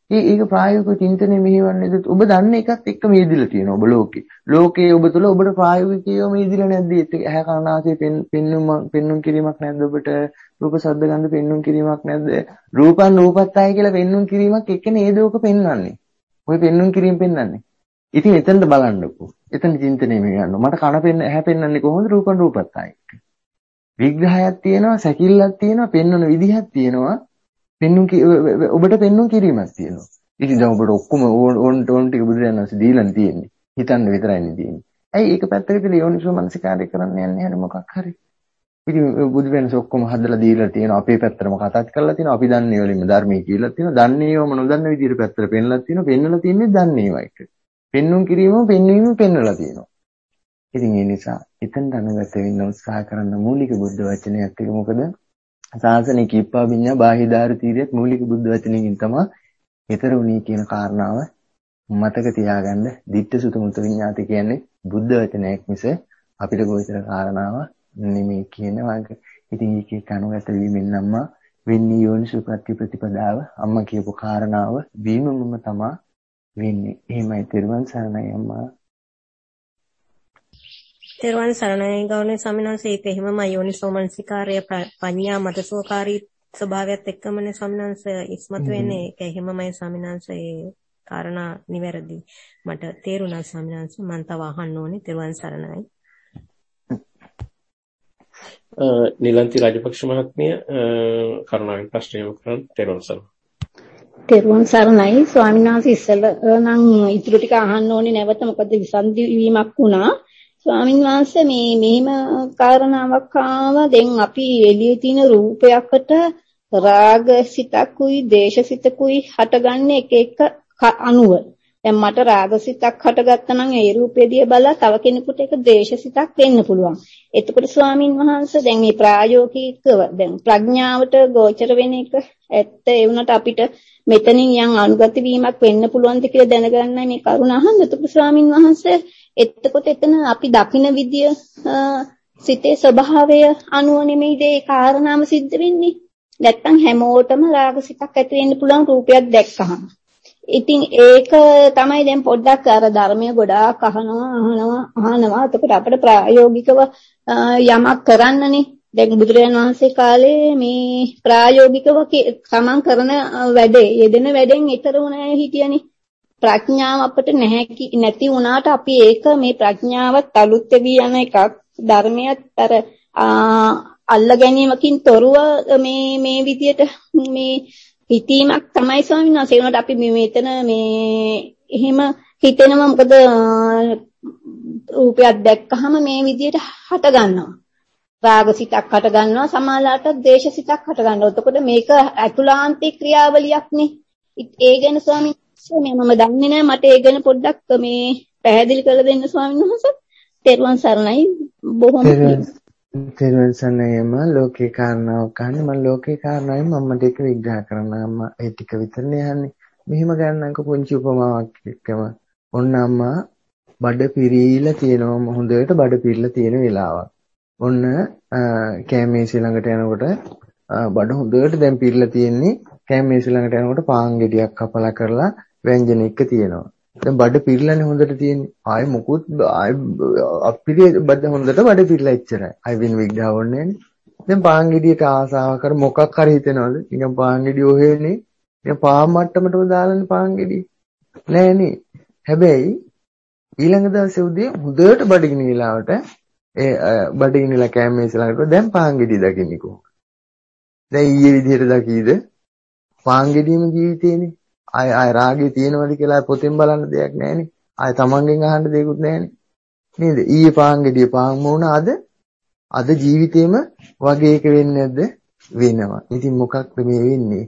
A: ඒක ප්‍රායෝගික චින්තනයේ මෙහෙවන්නේද? ඔබ දන්න එකත් එක්ක මේදිලා තියෙනවා ඔබ ලෝකේ. ලෝකයේ ඔබ තුල ඔබට ප්‍රායෝගිකව මේදිලා නැද්ද? ඇහැ කන ආසය පෙන්නුම් කිරීමක් නැද්ද ඔබට? රූප ශබ්ද ගන්ධ පෙන්නුම් කිරීමක් නැද්ද? රූපන් රූපත්තයි කියලා පෙන්නුම් කිරීමක් එක්ක නේද ඔක පෙන්වන්නේ. ඔය පෙන්නුම් කිරීම පෙන්වන්නේ. ඉතින් එතනද බලන්නකෝ. එතන චින්තනයේ මේ ගන්නවා. මට කන පෙන්න ඇහැ පෙන්වන්නේ කොහොමද? රූපන් රූපත්තයි. විග්‍රහයක් තියෙනවා, සැකිල්ලක් තියෙනවා, පෙන්වන විදිහක් තියෙනවා. ඔබට පෙන්නුම් කිරීමක් තියෙනවා. ඉතින් දැන් ඔබට ඔක්කොම ඕන් ටික බුදුරජාණන් වහන්සේ දීලා තියෙන්නේ. හිතන්න විතරයි තියෙන්නේ. ඇයි ඒක පැත්තකට යෝනිසෝ මනසිකාරය කරන්න යන්නේ නැහැ මොකක් හරි. ඉතින් බුදුරජාණන් වහන්සේ ඔක්කොම හදලා දීලා තියෙනවා. අපේ පැත්තටම කතාත් කරලා තියෙනවා. අපි දන්නේ වලින්ම ධර්මයේ කියලා තියෙනවා. දන්නේ ඒවම නොදන්න විදිහට පැත්තට පෙන්නලා තියෙනවා. පෙන්නලා තියන්නේ දන්නේ ඒවා එක. පෙන්නුම් කිරීමම පෙන්වීමම පෙන්නලා තියෙනවා. ඉතින් ඒ නිසා එතනට අනුගත වෙන්න උත්සාහ කරන මූලික බුද්ධ වචනයත් එක මොකද? සාසනික ඉප්පාවිඤ්ඤා බාහිදාර තීරියත් මූලික බුද්ධ වචනකින් තමයි ඊතර උණී කියන කාරණාව මතක තියාගන්න. දිට්ඨ සුත මුත විඤ්ඤාති කියන්නේ බුද්ධ වචනයක් මිස අපිට ගෝචර කාරණාව නෙමෙයි කියන වගේ. ඉතින් ඒකේ කනුගත වීමෙන් නම් වෙන්නේ යෝනිසෝ ප්‍රතිපදාව අම්මා කියපු කාරණාව වීමම තමයි වෙන්නේ. එහෙමයි. තෙරුවන් සරණයි අම්මා.
E: තෙරුවන් සරණයි ගෞරවනීය ස්වාමීන් වහන්සේ. ඒක එහෙමම යෝනිසෝ මනසිකාර්ය පඤ්ඤා මතසෝකාරී ස්වභාවයත් එක්කමනේ ස්වාමීන් වහන්සේ ඉස්මතු වෙන්නේ. ඒක එහෙමමයි ස්වාමීන් වහන්සේ. ඒ කාරණා නිවැරදි. මට තේරුණා ස්වාමීන් වහන්සේ. මම තව අහන්න ඕනේ. තෙරුවන් සරණයි.
B: නිලන්ති රාජපක්ෂ මහත්මිය කරුණාවෙන් ප්‍රශ්න යොමු කරන්න. තෙරුවන් සරණයි.
C: තෙරුවන් සරණයි ස්වාමීන් වහන්සේ. ඉස්සෙල්ලා නම් ඉතුරු ටික අහන්න ඕනේ නැවත. මොකද විසන්දි වීමක් වුණා. ස්වාමීන් වහන්සේ මෙහෙම කාරණාවක් ආවා. දැන් අපි එළියේ තියෙන රූපයකට රාග සිතකුයි දේශ සිතකුයි හටගන්නේ එක එක අණුව. දැන් මට රාග සිතක් හටගත්තා නම් ඒ රූපෙදිය බලලා තව කෙනෙකුට ඒක දේශ සිතක් වෙන්න පුළුවන්. එතකොට ස්වාමීන් වහන්සේ දැන් මේ ප්‍රායෝගිකව දැන් ප්‍රඥාවට ගෝචර වෙන එක ඇත්ත ඒ වුණාට අපිට මෙතනින් යම් අනුගත වීමක් වෙන්න පුළුවන්ද කියලා දැනගන්නයි මේ කරුණ අහන්න. එතකොට ස්වාමීන් වහන්සේ එතකොට එතන අපි දකින විදිය සිතේ ස්වභාවය අනුව නෙමෙයිද ඒ කාරණාම සිද්ධ වෙන්නේ. නැත්තම් හැමෝටම රාගසිතක් ඇති වෙන්න පුළුවන් රූපයක් දැක්කහම. ඉතින් ඒක තමයි දැන් පොඩ්ඩක් අර ධර්මයේ ගොඩාක් අහනවා. එතකොට අපිට ප්‍රායෝගිකව යමක් කරන්නනේ. දැන් බුදුරජාණන් වහන්සේ කාලේ මේ ප්‍රායෝගිකව තමන් කරන වැඩේ යෙදෙන වැඩෙන් ඊතර වුණා හිටියනේ. ප්‍රඥාව අපිට නැති වුණාට අපි ඒක මේ ප්‍රඥාවත් අලුත් වෙවි යන එකක් ධර්මයක් අර අල්ල ගැනීමකින් තොරව මේ විදියට මේ හිතීමක් තමයි ස්වාමීන් වහන්සේ. ඒනොට අපි මෙතන මේ එහෙම හිතෙනවා. මොකද රූපයක් දැක්කහම මේ විදියට හට ගන්නවා. රාගසිතක් හට ගන්නවා. සමාලාට දේශසිතක් හට ගන්නවා. එතකොට මේක අතුලාන්තික ක්‍රියාවලියක්නේ. ඒ ගැන ස්වාමීන් මම දන්නේ නැහැ. මට ඒ ගැන පොඩ්ඩක් මේ පැහැදිලි කරලා දෙන්න ස්වාමීන් වහන්සේ. තෙරුවන් සරණයි. බොහොම
A: තෙරුවන් සරණයිම ලෝකේ කාරණාවක් කන්නේ. මම ලෝකේ කාරණාවෙන් මම්මට ඒක විග්‍රහ කරන්න අම්මා ඒ ටික විතරනේ යන්නේ. මෙහෙම ගන්නන්ක පුංචි උපමාවක් එක්කම. ඔන්න අම්මා බඩ පිරීලා තියෙනවා. හොඳට බඩ පිරීලා තියෙන වෙලාවක්. ඔන්න කෑමේසිය ළඟට යනකොට බඩ හොඳට දැන් පිරීලා තියෙන්නේ. කෑමේසිය ළඟට යනකොට පාන් ගෙඩියක් කපලා කරලා ව්‍යංජන එක තියෙනවා. දැන් බඩ පිරලානේ හොඳට තියෙන්නේ. ආයෙ මොකුත් අපිරිය බඩ හොඳට බඩ පිරලා ඉච්චරයි. ආයෙ වෙන විග්‍රහ ඕනේ නෑනේ. දැන් පාන් ගෙඩියට ආසාව කර මොකක් හරි හිතනවද? නිකන් පාන් ගෙඩිය ඔහෙන්නේ. නිකන් පාන් මට්ටමටම දාලානේ පාන් ගෙඩිය. නෑනේ. හැබැයි ඊළඟ දවසේ උදේ හොඳට බඩගිනි වෙලාවට ඒ බඩගිනිලා කෑමේසි ළඟට දැන් පාන් ගෙඩිය දකින්නේ කොහොමද? දැන් ඊයේ විදිහට දකීද? පාන් ගෙඩියම ජීවිතේනේ. ආය රාගය තියෙනවද කියලා පොතෙන් බලන්න දෙයක් නැහැනේ. ආය තමන්ගෙන් අහන්න දෙයක්වත් නැහැනේ. නේද? ඊයේ පාන් ගෙඩිය පාන් වුණා අද ජීවිතේම වගේ එක වෙන්නේ නැද්ද? වෙනවා. ඉතින් මොකක්ද මේ වෙන්නේ?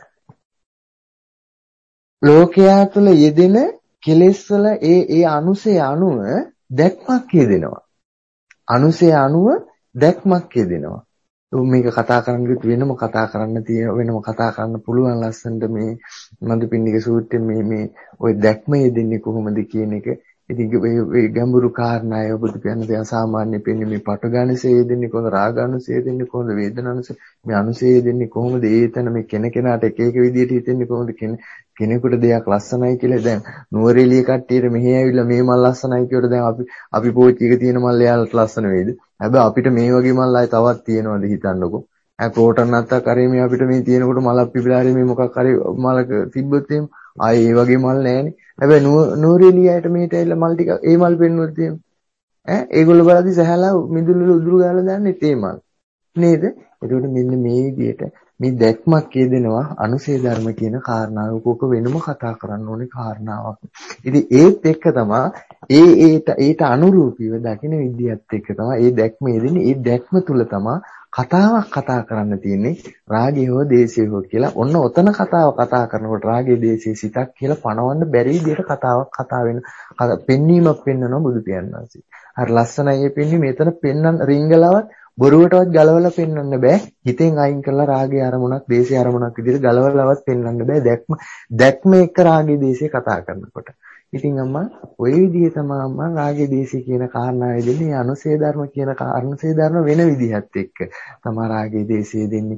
A: ලෝකයා තුළ යෙදෙන කෙලෙස් වල ඒ අනුසය අනුව දැක්මක් යෙදෙනවා. අනුසය අනුව දැක්මක් යෙදෙනවා. මේක කතා කරන්න කිව්වොත් වෙනම කතා කරන්න පුළුවන් ලස්සනට මේ මදුපිණ්ඩික සූත්‍රයේ මේ ওই දැක්ම යෙදෙන්නේ කොහොමද කියන එක. ඉතින් ඒ ගැඹුරු කාරණාය බුදු පියාණන් අසාමාන්‍ය පෙන්නේ මේ පටගානසේ යෙදෙන්නේ කොහොමද, රාගානුසේ යෙදෙන්නේ කොහොමද, වේදනානුසේ මේ අනුසේ යෙදෙන්නේ කොහොමද, ඒතන මේ කෙනකෙනාට එක එක විදිහට හිතෙන්නේ කොහොමද, කෙනෙකුට දෙයක් ලස්සනයි කියලා දැන් නුවරඑළිය කට්ටියට මෙහි ඇවිල්ලා මේ මල් ලස්සනයි කියවට දැන් අපි පෝච්චි එක තියෙන මල් එයාලට ලස්සන වෙයිද? හැබැයි අපිට මේ වගේ මල් ආයේ තවත් තියෙනවද හිතන්නකෝ. ප්‍රෝටන් නැත්තක් හරි මේ අපිට මේ තියෙනකොට මලක් පිපිලා හරි මේ මොකක් හරි මලක තිබ්බොත් එහෙම ආයේ ඒ වගේ මල් නැහැනේ. හැබැයි නුවරඑළියට මේට ඇවිල්ලා මල් ටික ඒ මල් පෙන්නුවොත් එහෙම ඒගොල්ලෝ බලද්දි සහැලා මිදුළු උදුරු ගාලා දාන්නේ ඒ මල් නේද? එතකොට මෙන්න මේ විදිහට මේ දැක්මක් කියදෙනවා අනුසේ ධර්ම කියන කාරණාව කොක වෙනම කතා කරන්න ඕනේ කාරණාවක්. ඉතින් ඒත් එක්ක තමයි ඒට අනුරූපීව දකින්න විදියත් එක්ක තමයි ඒ දැක්ම එදෙන්නේ. ඒ දැක්ම තුල තමයි කතාවක් කතා කරන්න තියෙන්නේ රාගය හෝ දේශය හෝ කියලා. ඔන්න ඔතන කතා කරනකොට රාගය දේශය සිතක් කියලා පණවන්න බැරි විදිහට කතාවක් කතා වෙන පෙන්වීමක් පෙන්වනවා බුදු පියාණන් වහන්සේ. අර ලස්සනයි මේ පෙන්වීම මෙතන පෙන්වන්න රිංගලවත් බොරුවටවත් ගලවලා පෙන්වන්න බෑ. හිතෙන් අයින් කරලා රාගය අරමුණක් දේශය අරමුණක් විදිහට ගලවලවත් පෙන්වන්න බෑ. දැක්ම එක්ක රාගය දේශය කතා කරනකොට. ඉතින් අම්මා ওই විදිහේ තමයි අම්මා රාගය දේශය කියන කාරණාව දෙන්නේ අනුසේ ධර්ම කියන අනුසේ ධර්ම වෙන විදිහත් එක්ක තමයි රාගය දේශය දෙන්නේ.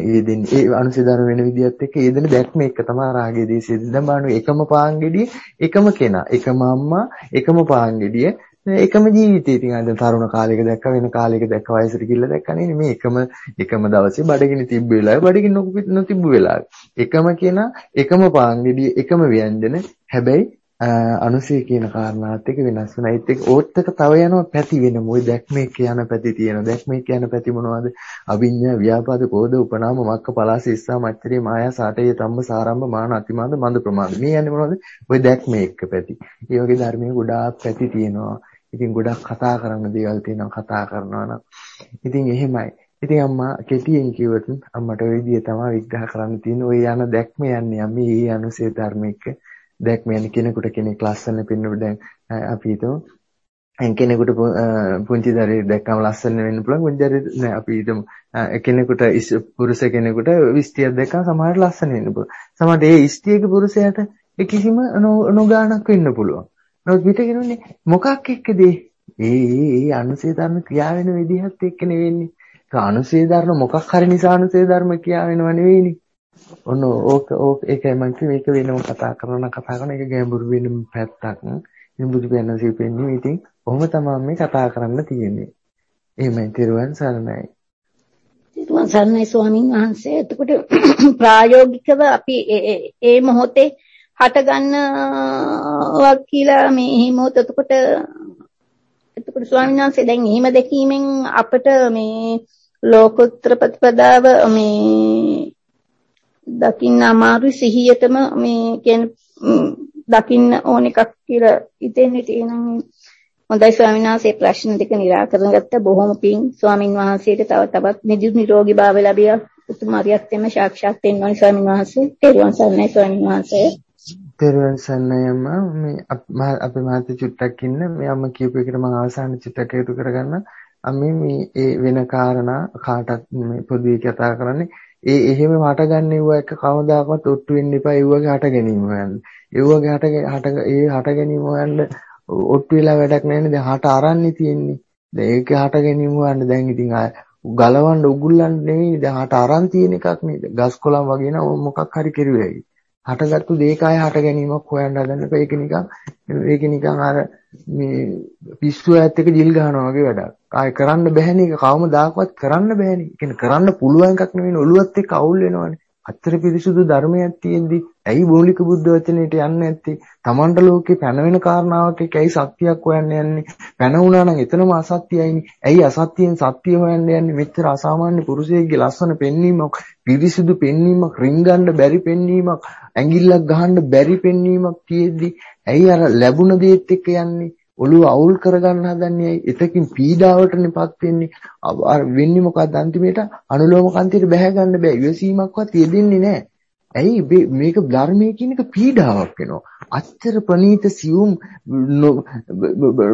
A: ඒ අනුසේ ධර්ම වෙන විදිහත් එක්ක ඒ දෙන දැක්ම එක්ක තමයි රාගය දේශය දෙන්නේ. දැන් බලන්න එකම පාංගෙඩිය එකම කෙනා එකම අම්මා එකම පාංගෙඩිය එකම ජීවිතේ. ඉතින් අද තරුණ කාලයක දැක්ක වෙන කාලයක දැක්ක වයසට ගිහිල්ලා දැක්ක නේ මේ එකම දවසේ බඩගිනි තිබ්බ වෙලාවේ බඩගිනි නොතිබ්බ වෙලාවේ එකම කෙනා එකම පාංගෙඩිය එකම ව්‍යංජන හැබැයි අනුසය කියන කාරණාවත් එක්ක වෙනස් වෙනවා. ඒත් එක්ක ඕත් එක තව යනවා පැති වෙනම. ওই දැක්මේ කියන පැති තියෙනවා. දැක්මේ කියන පැති මොනවද? අවිඤ්ඤා ව්‍යාපාද කෝධ උපනාම මක්ක පලාස ඉස්සා මච්චරේ මායා සාටේ තම්බ සාරම්භ මාන අතිමාද මන්ද ප්‍රමාද. මේ යන්නේ මොනවද? ওই දැක්මේ එක්ක පැති. ඒ වගේ ධර්මයේ ගොඩාක් පැති තියෙනවා. ඉතින් ගොඩක් කතා කරන්න දේවල් තියෙනවා කතා කරනවා නම්. ඉතින් එහෙමයි. ඉතින් අම්මා කෙටියෙන් කිව්වොත් අම්මට ওই විදිය තමයි විග්‍රහ කරන්න තියෙන්නේ. ওই යන දැක්ම යන්නේ අපි මේ අනුසේ ධර්මික දැක්ම යන්නේ කෙනෙකුට කෙනෙක් ලස්සන පෙන්වන්න දැන් අපි හිතමු කෙනෙකුට පුංචි දරුවෙක් දැක්කම ලස්සන වෙන්න පුළුවන්. පුංචි දරුවෙක් නෑ අපි හිතමු කෙනෙකුට පුරුෂ කෙනෙකුට ඉස්තියක් දැක්කම සමහරට ලස්සන වෙන්න පුළුවන්. සමහරට ඒ ඉස්තියක පුරුෂයාට කිසිම නොගානක් වෙන්න පුළුවන්. නමුත් පිට කියනෝනේ මොකක් එක්කද ඒ අනුසේ ධර්ම ක්‍රියා වෙන විදිහත් එක්ක නෙවෙන්නේ. ඒ අනුසේ ධර්ම මොකක් හරි නිසා අනුසේ ධර්ම ක්‍රියා වෙනව නෙවෙයිනේ. ඔන්න ඒකයි මම කිව්වේ මේක වෙනම කතා කරන එක ගැඹුරු වෙන පැත්තක්. ඉතින් බුදු පියාණන් පෙන්නේ ඉතින් කොහොම තමයි මේ කතා කරන්න තියෙන්නේ. එහෙමයි තෙරුවන් සරණයි.
C: තෙරුවන් සරණයි ස්වාමීන් වහන්සේ. එතකොට ප්‍රායෝගිකව අපි ඒ මොහොතේ හට ගන්නවා කියලා මේ හිමොත් එතකොට ස්වාමීන් වහන්සේ දැන් එහෙම දැකීමෙන් අපිට මේ ලෝකෝත්තර ප්‍රතිපදාව මේ දකින්න අමාරු සිහියටම මේ කියන්නේ දකින්න ඕන එකක් කියලා ඉතින් තියෙනවා. හොඳයි ස්වාමීන් වහන්සේ ප්‍රශ්න දෙක निराකරණ ගත්ත බොහොම පිං ස්වාමීන් වහන්සේට තව තවත් නිරෝගී භාවය ලැබියා උතුම් අරියත්ෙම සාක්ෂාත් වෙන්න ඕනි ස්වාමීන් වහන්සේ. තෙරුවන් සරණයි ස්වාමීන් වහන්සේ.
A: තෙරුවන් සරණයි අම්මා. මේ අපේ මහත්තයා චුට්ටක් ඉන්න මේ අම්ම කියපු එකට මම අවසාන චුට්ටක් එකතු කරගන්න. අම්මේ මේ ඒ වෙන කාරණා කාටත් මේ පොදුවේ කතා කරන්නේ එහෙම හටගන්න ඒවා එක කවදාකවත් ඔට්ටු වෙන්න එපා. ඒ වගේ හට ගැනීම හොයන්න. ඒ වගේ හට ගැනීම හොයන්න ඔට්ටු වෙලා වැඩක් නැහැ. දැන් හට අරන්නේ තියෙන්නේ. දැන් ඒක හට ගැනීම හොයන්න දැන් ඉතින් ගලවන්න උගුල්ලන්න නෙවෙයි. දැන් හට අරන් තියෙන එකක් නේද? ගස් කොළන් වගේ නෝ මොකක් හරි කෙරුවයි. හටගත්තු දේකයි හට ගැනීමක් හොයන්න හදන්න එපා. ඒක නිකන් අර මේ පිස්සුව ඇත්ත එක ජිල් ගහනවා වගේ වැඩක්. ආයෙ කරන්න බෑනේ. ඒක කවමදාකවත් කරන්න බෑනේ. ඒ කියන්නේ කරන්න පුළුවන් එකක් නෙවෙයි. ඔළුවත් එක්ක අවුල් වෙනවනේ. අතර පිරිසුදු ධර්මයක් තියෙද්දි ඇයි මූලික බුද්ධ වචනේට යන්නේ නැත්තේ? Tamanට ලෝකේ පැන වෙන කාරණාවක් එක්ක ඇයි සත්‍යයක් හොයන්න යන්නේ? පැන වුණා නම් එතනම අසත්‍යයිනේ. ඇයි අසත්‍යයෙන් සත්‍ය හොයන්න යන්නේ? මෙච්චර අසාමාන්‍ය පුරුෂයෙක්ගේ ලස්සන පෙන්වීමක්, පිරිසුදු පෙන්වීමක්, රින්ගන්න බැරි පෙන්වීමක්, ඇඟිල්ලක් ගහන්න බැරි පෙන්වීමක් තියෙද්දි ඇයි අර ලැබුණ දේත් එක්ක යන්නේ? ඔළුව අවුල් කරගන්න හදන්නේ ඇයි? එතකින් පීඩාවටනේපත් වෙන්නේ. අර වෙන්නේ මොකක්ද අන්තිමේට? අනුලෝම කන්තියට බැහැ ගන්න බෑ. ඉවසීමක්වත් යෙදෙන්නේ නැහැ. ඇයි මේක ධර්මයේ කියන එක පීඩාවක් වෙනවා. අච්චර ප්‍රණීත සියුම්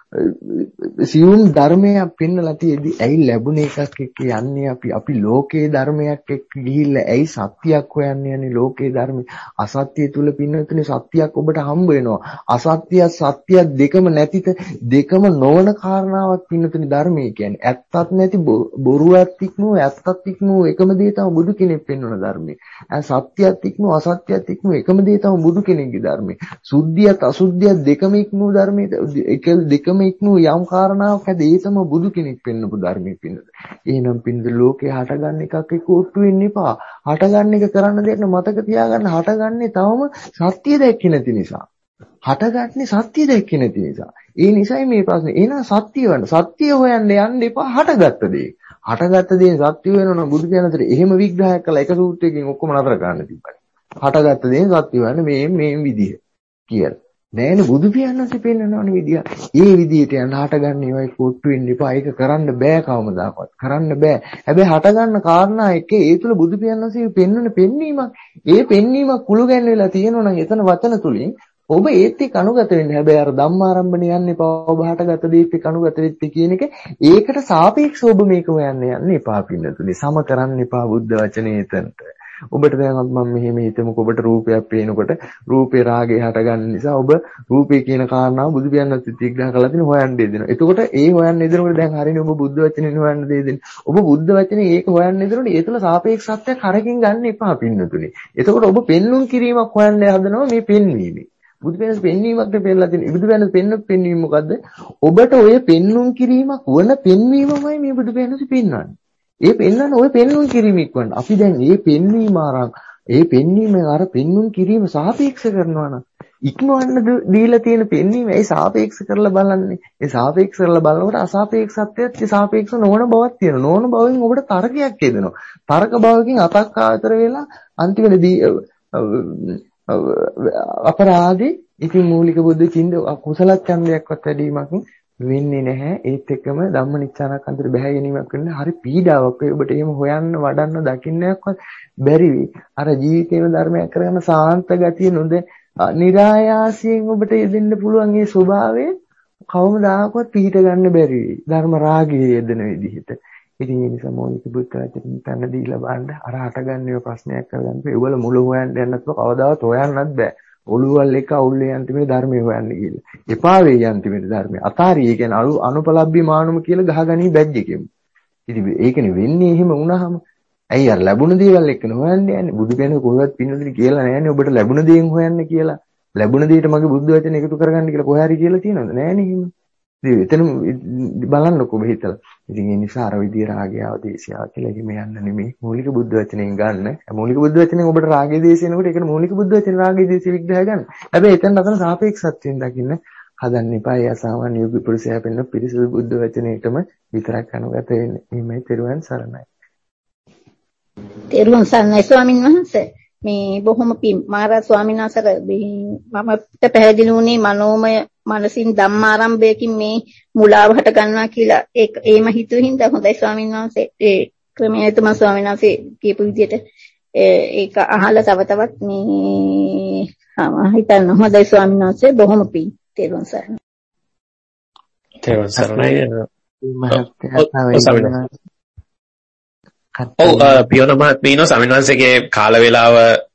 A: සියුම් ධර්මයක් පෙන්නලා තියෙදි ඇයි ලැබුණ එකක් එක්ක යන්නේ අපි ලෝකේ ධර්මයක් එක්ක ගිහිල්ලා ඇයි සත්‍යයක් හොයන්නේ යන්නේ ලෝකේ ධර්ම අසත්‍ය තුල පින්නතුනේ සත්‍යයක් ඔබට හම්බ වෙනවා අසත්‍ය සත්‍ය දෙකම නැතිත දෙකම නොවන කාරණාවක් පින්නතුනේ ධර්මයේ කියන්නේ ඇත්තක් නැති බොරුවක් ඉක්මෝ ඇත්තක් ඉක්මෝ එකම දේ තමයි බුදු කෙනෙක් පෙන්වන ධර්මයේ සත්‍යයක් ඉක්මෝ අසත්‍යයක් ඉක්මෝ එකම දේ තමයි බුදු කෙනෙක්ගේ ධර්මයේ සුද්ධියත් අසුද්ධියත් දෙකම ඉක්මෝ ධර්මයේ දෙකම ඉක්මෝ යම් කාරණාවක් ඇද ඒ තමයි බුදු කෙනෙක් පෙන්වපු ධර්මයේ පින්නද. එහෙනම් පින්නද ලෝකේ හටගන්න එකක් එක්ක ඔට්ටු වෙන්න එපා. හටගන්න එක කරන්න දෙන්න මතක තියාගන්න හටගන්නේ තවම සත්‍ය දැක්කේ නැති නිසා. හටගන්නේ සත්‍ය දැක්කේ නැති නිසා. ඒ නිසයි මේ ප්‍රශ්නේ. එහෙනම් සත්‍ය වන්න. සත්‍ය හොයන්න යන්න එපා හටගත්ත දේ. හටගත්ත දේ සත්‍ය වෙනවනම් බුදු දහමතර එහෙම විග්‍රහයක් කළා එක සූත්‍රයකින් ඔක්කොම නතර කරන්න තිබ්බා. හටගත්ත දේ සත්‍ය වෙන්නේ මේ විදිහ කියලා. නෑනේ බුදු පියාණන්සේ පෙන්නනවනේ විදිය. ඒ විදියට යන හටගන්න ඒවයි කොට්ටු වෙන්න එපා. ඒක කරන්න බෑ කවමදාකවත්. කරන්න බෑ. හැබැයි හටගන්න කාරණා එක ඒ තුල බුදු පියාණන්සේ පෙන්වන පෙන්වීමක්. ඒ පෙන්වීමක් කුළු ගැන්වෙලා තියෙනවා නම් එතන වචන තුලින් ඔබ ඒත් එක්ක අනුගත වෙන්න. හැබැයි අර ධම්මාරම්භණේ යන්න එපා. ඔබ හටගත දේත් එක්ක අනුගත වෙච්ච කියන එක ඒකට සාපේක්ෂව ඔබ මේක හොයන්න යන්න එපා පින්නතුනි. සම කරන්න එපා බුද්ධ වචනේ එතනට. ඔබට දැන් මම මෙහෙම හිතමුකෝ ඔබට රූපයක් පේනකොට රූපේ රාගය හටගන්න නිසා ඔබ රූපේ කියන කාරණාව බුදු පියාණන්ත් විග්‍රහ කරලා තියෙන හොයන්න දෙනවා. එතකොට ඒ හොයන්න දෙනකොට දැන් හරිනේ ඔබ බුද්ධ වචනේ හොයන්න දෙන්නේ. ඔබ බුද්ධ වචනේ ඒක හොයන්න දෙනකොට ඒ තුල සාපේක්ෂත්වයක් හරකින් ගන්න එපා පින්නතුනේ. එතකොට ඔබ පෙන්눔 කිරීමක් හොයන්න හදනවා මේ පෙන්වීමේ. බුදු පියාණන් පෙන්වීමක් දෙපෙන්නලා තියෙන. බුදු පියාණන් පෙන්වීම මොකද්ද? ඔබට ඔය පෙන්눔 කිරීමක් වන පෙන්වීමමයි මේ බුදු පියාණන් පෙන්වන්නේ. ඒ පෙන්වන්න ඔය පෙන්눔 කිරීමක් වань. අපි දැන් මේ පෙන්වීම ආරං ඒ පෙන්වීමෙන් අර පෙන්눔 කිරීම සාපේක්ෂ කරනවා නම් ඉක්මවන්න දීලා තියෙන පෙන්වීම ඒ සාපේක්ෂ කරලා බලන්නේ. ඒ සාපේක්ෂ කරලා බලනකොට අසාපේක්ෂත්වයත් සාපේක්ෂ නොවන බවක් තියෙනවා. නොවන බවෙන් ඔබට තර්කයක් එදෙනවා. තර්ක භවකින් අතක් ආතර වෙලා අන්තිමේදී අපරාධේ ඉතින් මූලික බුද්ධ චින්ත කුසල ඡන්දයක්වත් වැඩිවීමක් වෙන්නේ නැහැ. ඒත් එක්කම ධම්මනිච්ඡානකන්තර බැහැ ගැනීමක් වෙන්නේ හරි පීඩාවක්. ඔබට එහෙම හොයන්න වඩන්න දකින්නක්වත් බැරි වෙයි. අර ජීවිතේම ධර්මයක් කරගෙන සාන්ත ගතිය නොද නිරායාසයෙන් ඔබට යෙදෙන්න පුළුවන් ඒ ස්වභාවය කවමදාකවත් පිහිට ගන්න බැරි වෙයි. ධර්ම රාගයේ යෙදෙන විදිහට. ඉතින් ඒ නිසා මौलिक බුද්ධ වචනේ තන දීලා බලන්න අර හටගන්නේ ප්‍රශ්නයක් කරගන්න. ඒවල මුල හොයන්න යන්නත් කවදාවත් හොයන්නත් බෑ. ඔළුවල් එක අවුල්ලේ යන්තිමේ ධර්මයේ හොයන්න කියලා. එපා වෙයි යන්තිමේ ධර්මයේ. අතාරිය කියන්නේ අනුපලබ්බි මානුම කියලා ගහගනී බැජ් එකෙම. ඉතින් ඒකනේ වෙන්නේ එහෙම වුණාම. ඇයි අර ලැබුණ දේවල් එක්ක හොයන්න යන්නේ? බුදු කෙනෙක් කොහෙවත් පින්නදෙලි කියලා නෑනේ ඔබට ලැබුණ දේෙන් හොයන්න කියලා. ලැබුණ දේට මගේ බුද්ධ වචන එකතු කරගන්න කියලා කොහේ හරි කියලා තියෙනවද? නෑනේ එහෙම. ඉතින් එතන බලන්නකෝ ඔබ හිතලා. ඉතින් ඒ නිසා අර විදිය රාගය ආදේශය කියලා එහෙම යන්න නෙමෙයි. මූලික බුද්ධ වචනෙන් ගන්න. මූලික බුද්ධ වචනෙන් ඔබට රාගය දේශයනකොට ඒකට මූලික බුද්ධ වචන රාගය දේශය විග්‍රහය ගන්න. හැබැයි එතන අතන සාපේක්ෂත්වයෙන් දකින්න හදන්න එපා. ඒ අසාමාන්‍ය යෝගී පුරුෂයා පෙන්න පිරිසිදු බුද්ධ වචනයටම විතරක් අනුගත වෙන්න. එimhe තෙරුවන් සරණයි.
C: තෙරුවන් සරණයි ස්වාමීන් වහන්සේ. මේ බොහොම පින් මහරහත් ස්වාමීන් වහන්සේ මමට පැහැදිලි වුණේ මනෝමය මනසින් ධම්මාරම්භයකින් මේ මුලාව හට ගන්නවා කියලා. ඒම හිතුවේ හින්දා හොඳයි ස්වාමීන් වහන්සේ. ඒ ක්‍රමයේ තමයි ස්වාමීන් වහන්සේ කියපු විදිහට ඒක අහලා තව තවත් මේ හිතන්න හොඳයි ස්වාමීන් වහන්සේ. බොහොම පින්. තෙරුවන් සරණයි.
B: තෙරුවන් සරණයි. පියන ස්වාමීන් වහන්සේගේ කාල වේලාව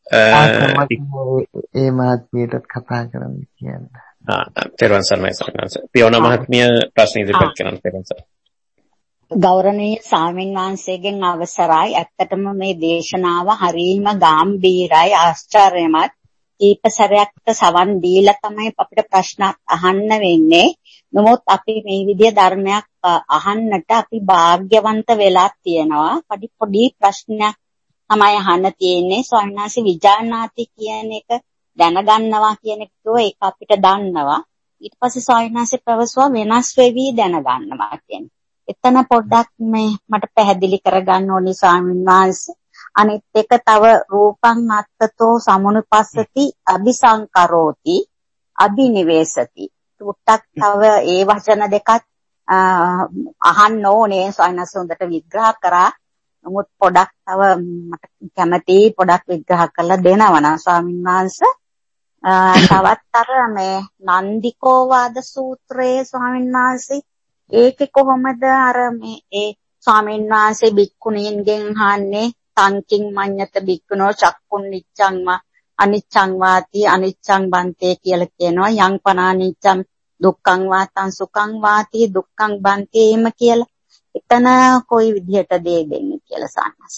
A: ඒ මහත්මියටත් කතා කරන්න කියන්න.
B: තෙරුවන් සරණයි ස්වාමීන් වහන්සේ. පියන මහත්මිය ප්‍රශ්න ඉදිරිපත් කරන්න තෙරුවන් සරණයි.
F: ගෞරවනීය ස්වාමීන් වහන්සේගෙන් අවසරයි. ඇත්තටම මේ දේශනාව හරියම ගැඹීරයි ආශ්චර්යමත්. දීපසරයක්ට සවන් දීලා තමයි අපිට ප්‍රශ්න අහන්න වෙන්නේ. නමුත් අපි මේ විදිය ධර්මයක් අහන්නට අපි වාග්යවන්ත වෙලා තියෙනවා. පොඩි ප්‍රශ්නයක් තමයි අහන්න තියෙන්නේ. ස්වාමීන් වහන්සේ විජානාති කියන එක දැනගන්නවා කියන එක ඒක අපිට දන්නවා. ඊට පස්සේ ස්වාමීන් වහන්සේ ප්‍රවස්වා වෙනස් වෙවි දැනගන්නවා කියන්නේ. එතන පොඩ්ඩක් මට පැහැදිලි කරගන්න ඕනේ ස්වාමීන් වහන්සේ. අනිත් එක තව රූපං අත්තතෝ සමුනුපස්සති අபிසංකරෝති අබිනිවේසති. ටුට්ටක් තව ඒ වචන දෙකත් අහන්න ඕනේ සයනස් හොඳට විග්‍රහ කරා. නමුත් පොඩක් තව මට කැමති පොඩක් විග්‍රහ කරලා දෙනවා නම් ස්වාමීන් වහන්සේ. තවත් අර මේ නන්දිකෝවාද සූත්‍රයේ ස්වාමීන් වහන්සේ ඒකේ කොහොමද අර මේ ඒ ස්වාමීන් වහන්සේ බික්කුණීන්ගෙන් අහන්නේ තංකින් මඤ්ඤත බික්කුණෝ චක්කුන් නිච්ඡං අනිච්ඡං වාති අනිච්ඡං බන්තේ කියලා කියනවා යං පනානිච්ඡං දුක්ඛං වාතං සුඛං වාති දුක්ඛං බන්තේම කියලා. එතන කොයි විදිහට දේ දෙන්නේ කියලා සානස්.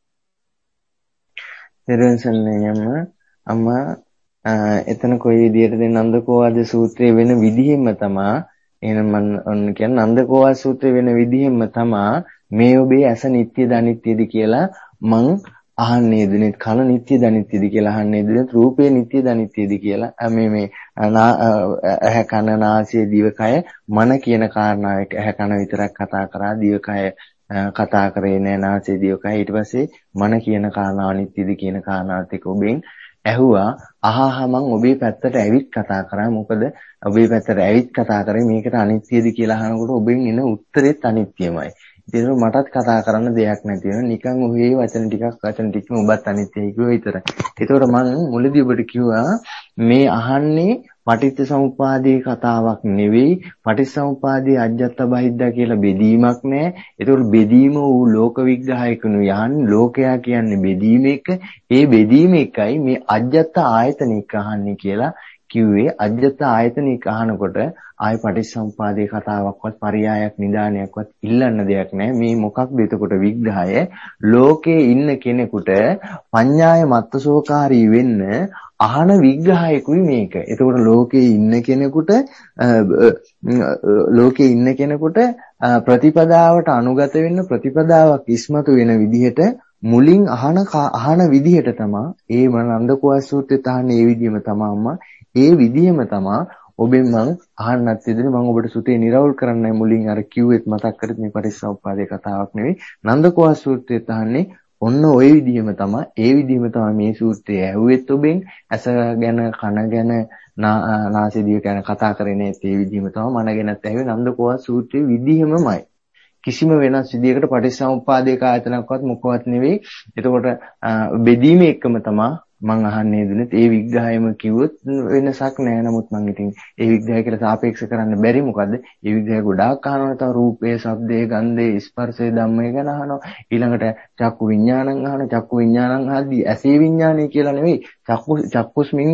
A: අම්මා එතන කොයි විදිහට දෙන නන්දකෝවාද සූත්‍රයේ වෙන විදිහෙම තමයි එහෙනම් මම ඔන්න කියන්නේ නන්දකෝවාද සූත්‍රයේ වෙන විදිහෙම තමයි මේ ඔබේ ඇස නිට්ටයද අනිත්‍යද කියලා මං අහන්නේ දුනෙත් කන නිට්ටයද අනිත්‍යද කියලා අහන්නේ දුනෙත් රූපේ නිට්ටයද අනිත්‍යද කියලා මේ ඇහැ කන නාසය දිවකය මන කියන කාරණාවක ඇහැ කන විතරක් කතා කරා දිවකය කතා කරේ නෑ නාසය දිවකය ඊට පස්සේ මන කියන කාරණාව අනිත්‍යද කියන කාරණාවත් එක්ක ඔබෙන් ඇහුවා මං ඔබේ පැත්තට ඇවිත් කතා කරා මොකද ඔබේ පැත්තට ඇවිත් කතා කරේ මේකට අනිත්‍යද කියලා අහනකොට ඔබෙන් එන උත්තරෙත් අනිත්‍යමයි. ඉතින් මටත් කතා කරන්න දෙයක් නැති වෙනවා. නිකන් ඔහේ වචන ටිකක් ඔබත් අනිත්‍යයි කිව්ව විතරයි. ඒතකොට මම මුලදී ඔබට කිව්වා මේ අහන්නේ පටිච්චසමුප්පාදේ කතාවක් නෙවෙයි. පටිච්චසමුප්පාදේ අජ්ජත් බහිද්දා කියලා බෙදීමක් නෑ. ඒතකොට බෙදීම වූ ලෝක විග්‍රහයකනු යහන්නේ ලෝකයා කියන්නේ බෙදීම එක. ඒ බෙදීම එකයි මේ අජ්ජත් ආයතනික අහන්නේ කියලා කිව්වේ. අජ්ජත් ආයතනික අහනකොට ආය පටිච්චසමුපාදේ කතාවක්වත් පරියායක් නිදානයක්වත් ඉල්ලන්න දෙයක් නැහැ. මේ මොකක්ද එතකොට විග්‍රහය? ලෝකේ ඉන්න කෙනෙකුට පඤ්ඤාය මත්තසෝකාරී වෙන්න අහන විග්‍රහයකුයි මේක. එතකොට ලෝකේ ඉන්න කෙනෙකුට ප්‍රතිපදාවට අනුගත වෙන්න ප්‍රතිපදාවක් ඉස්මතු වෙන විදිහට මුලින් අහන විදිහට තමයි ඒ නන්දකෝවාද සූත්‍රයේ තහන්නේ ඒ විදිහම තමයි අම්මා. ඒ විදිහම තමයි ඔබෙන් මං අහන්නත් ඉදිරි මම ඔබට සුතේ නිරවුල් කරන්නයි මුලින් අර කිව්වෙත් මතක් කරත් මේ පරිසම්පාදේ කතාවක් නෙවෙයි. නන්දකෝවාද සූත්‍රයේ තහන්නේ ඔන්න ওই විදිහම තමයි. ඒ විදිහම තමයි මේ සූත්‍රය ඇහුවෙත් ඔබෙන් ඇස ගැන කන ගැන නාසය දිව ගැන කතා කරේ නේත් ඒ විදිහම තමයි මන ගැනත් ඇහුවේ නන්දකෝවාද සූත්‍රයේ විදිහමමයි. කිසිම වෙනස් විදිහකට පටිච්චසමුප්පාදේ ආයතනයක්වත් මොකවත් නෙවෙයි. එතකොට බෙදීම එකම තමයි මං අහන්නේ දුනෙත් ඒ විග්‍රහයම කිව්වොත් වෙනසක් නෑ. නමුත් මං ඉතින් ඒ විග්‍රහය කියලා සාපේක්ෂ කරන්න බැරි මොකද්ද? ඒ විග්‍රහය ගොඩාක් අහනවා. තව රූපේ, ශබ්දේ, ගන්ධේ, ස්පර්ශේ, ධම්මේ ගැන අහනවා. ඊළඟට චක්කු විඥානං අහනවා. චක්කු විඥානං අහද්දී ඇසේ විඥානය කියලා නෙවෙයි. චක්කුස්මින්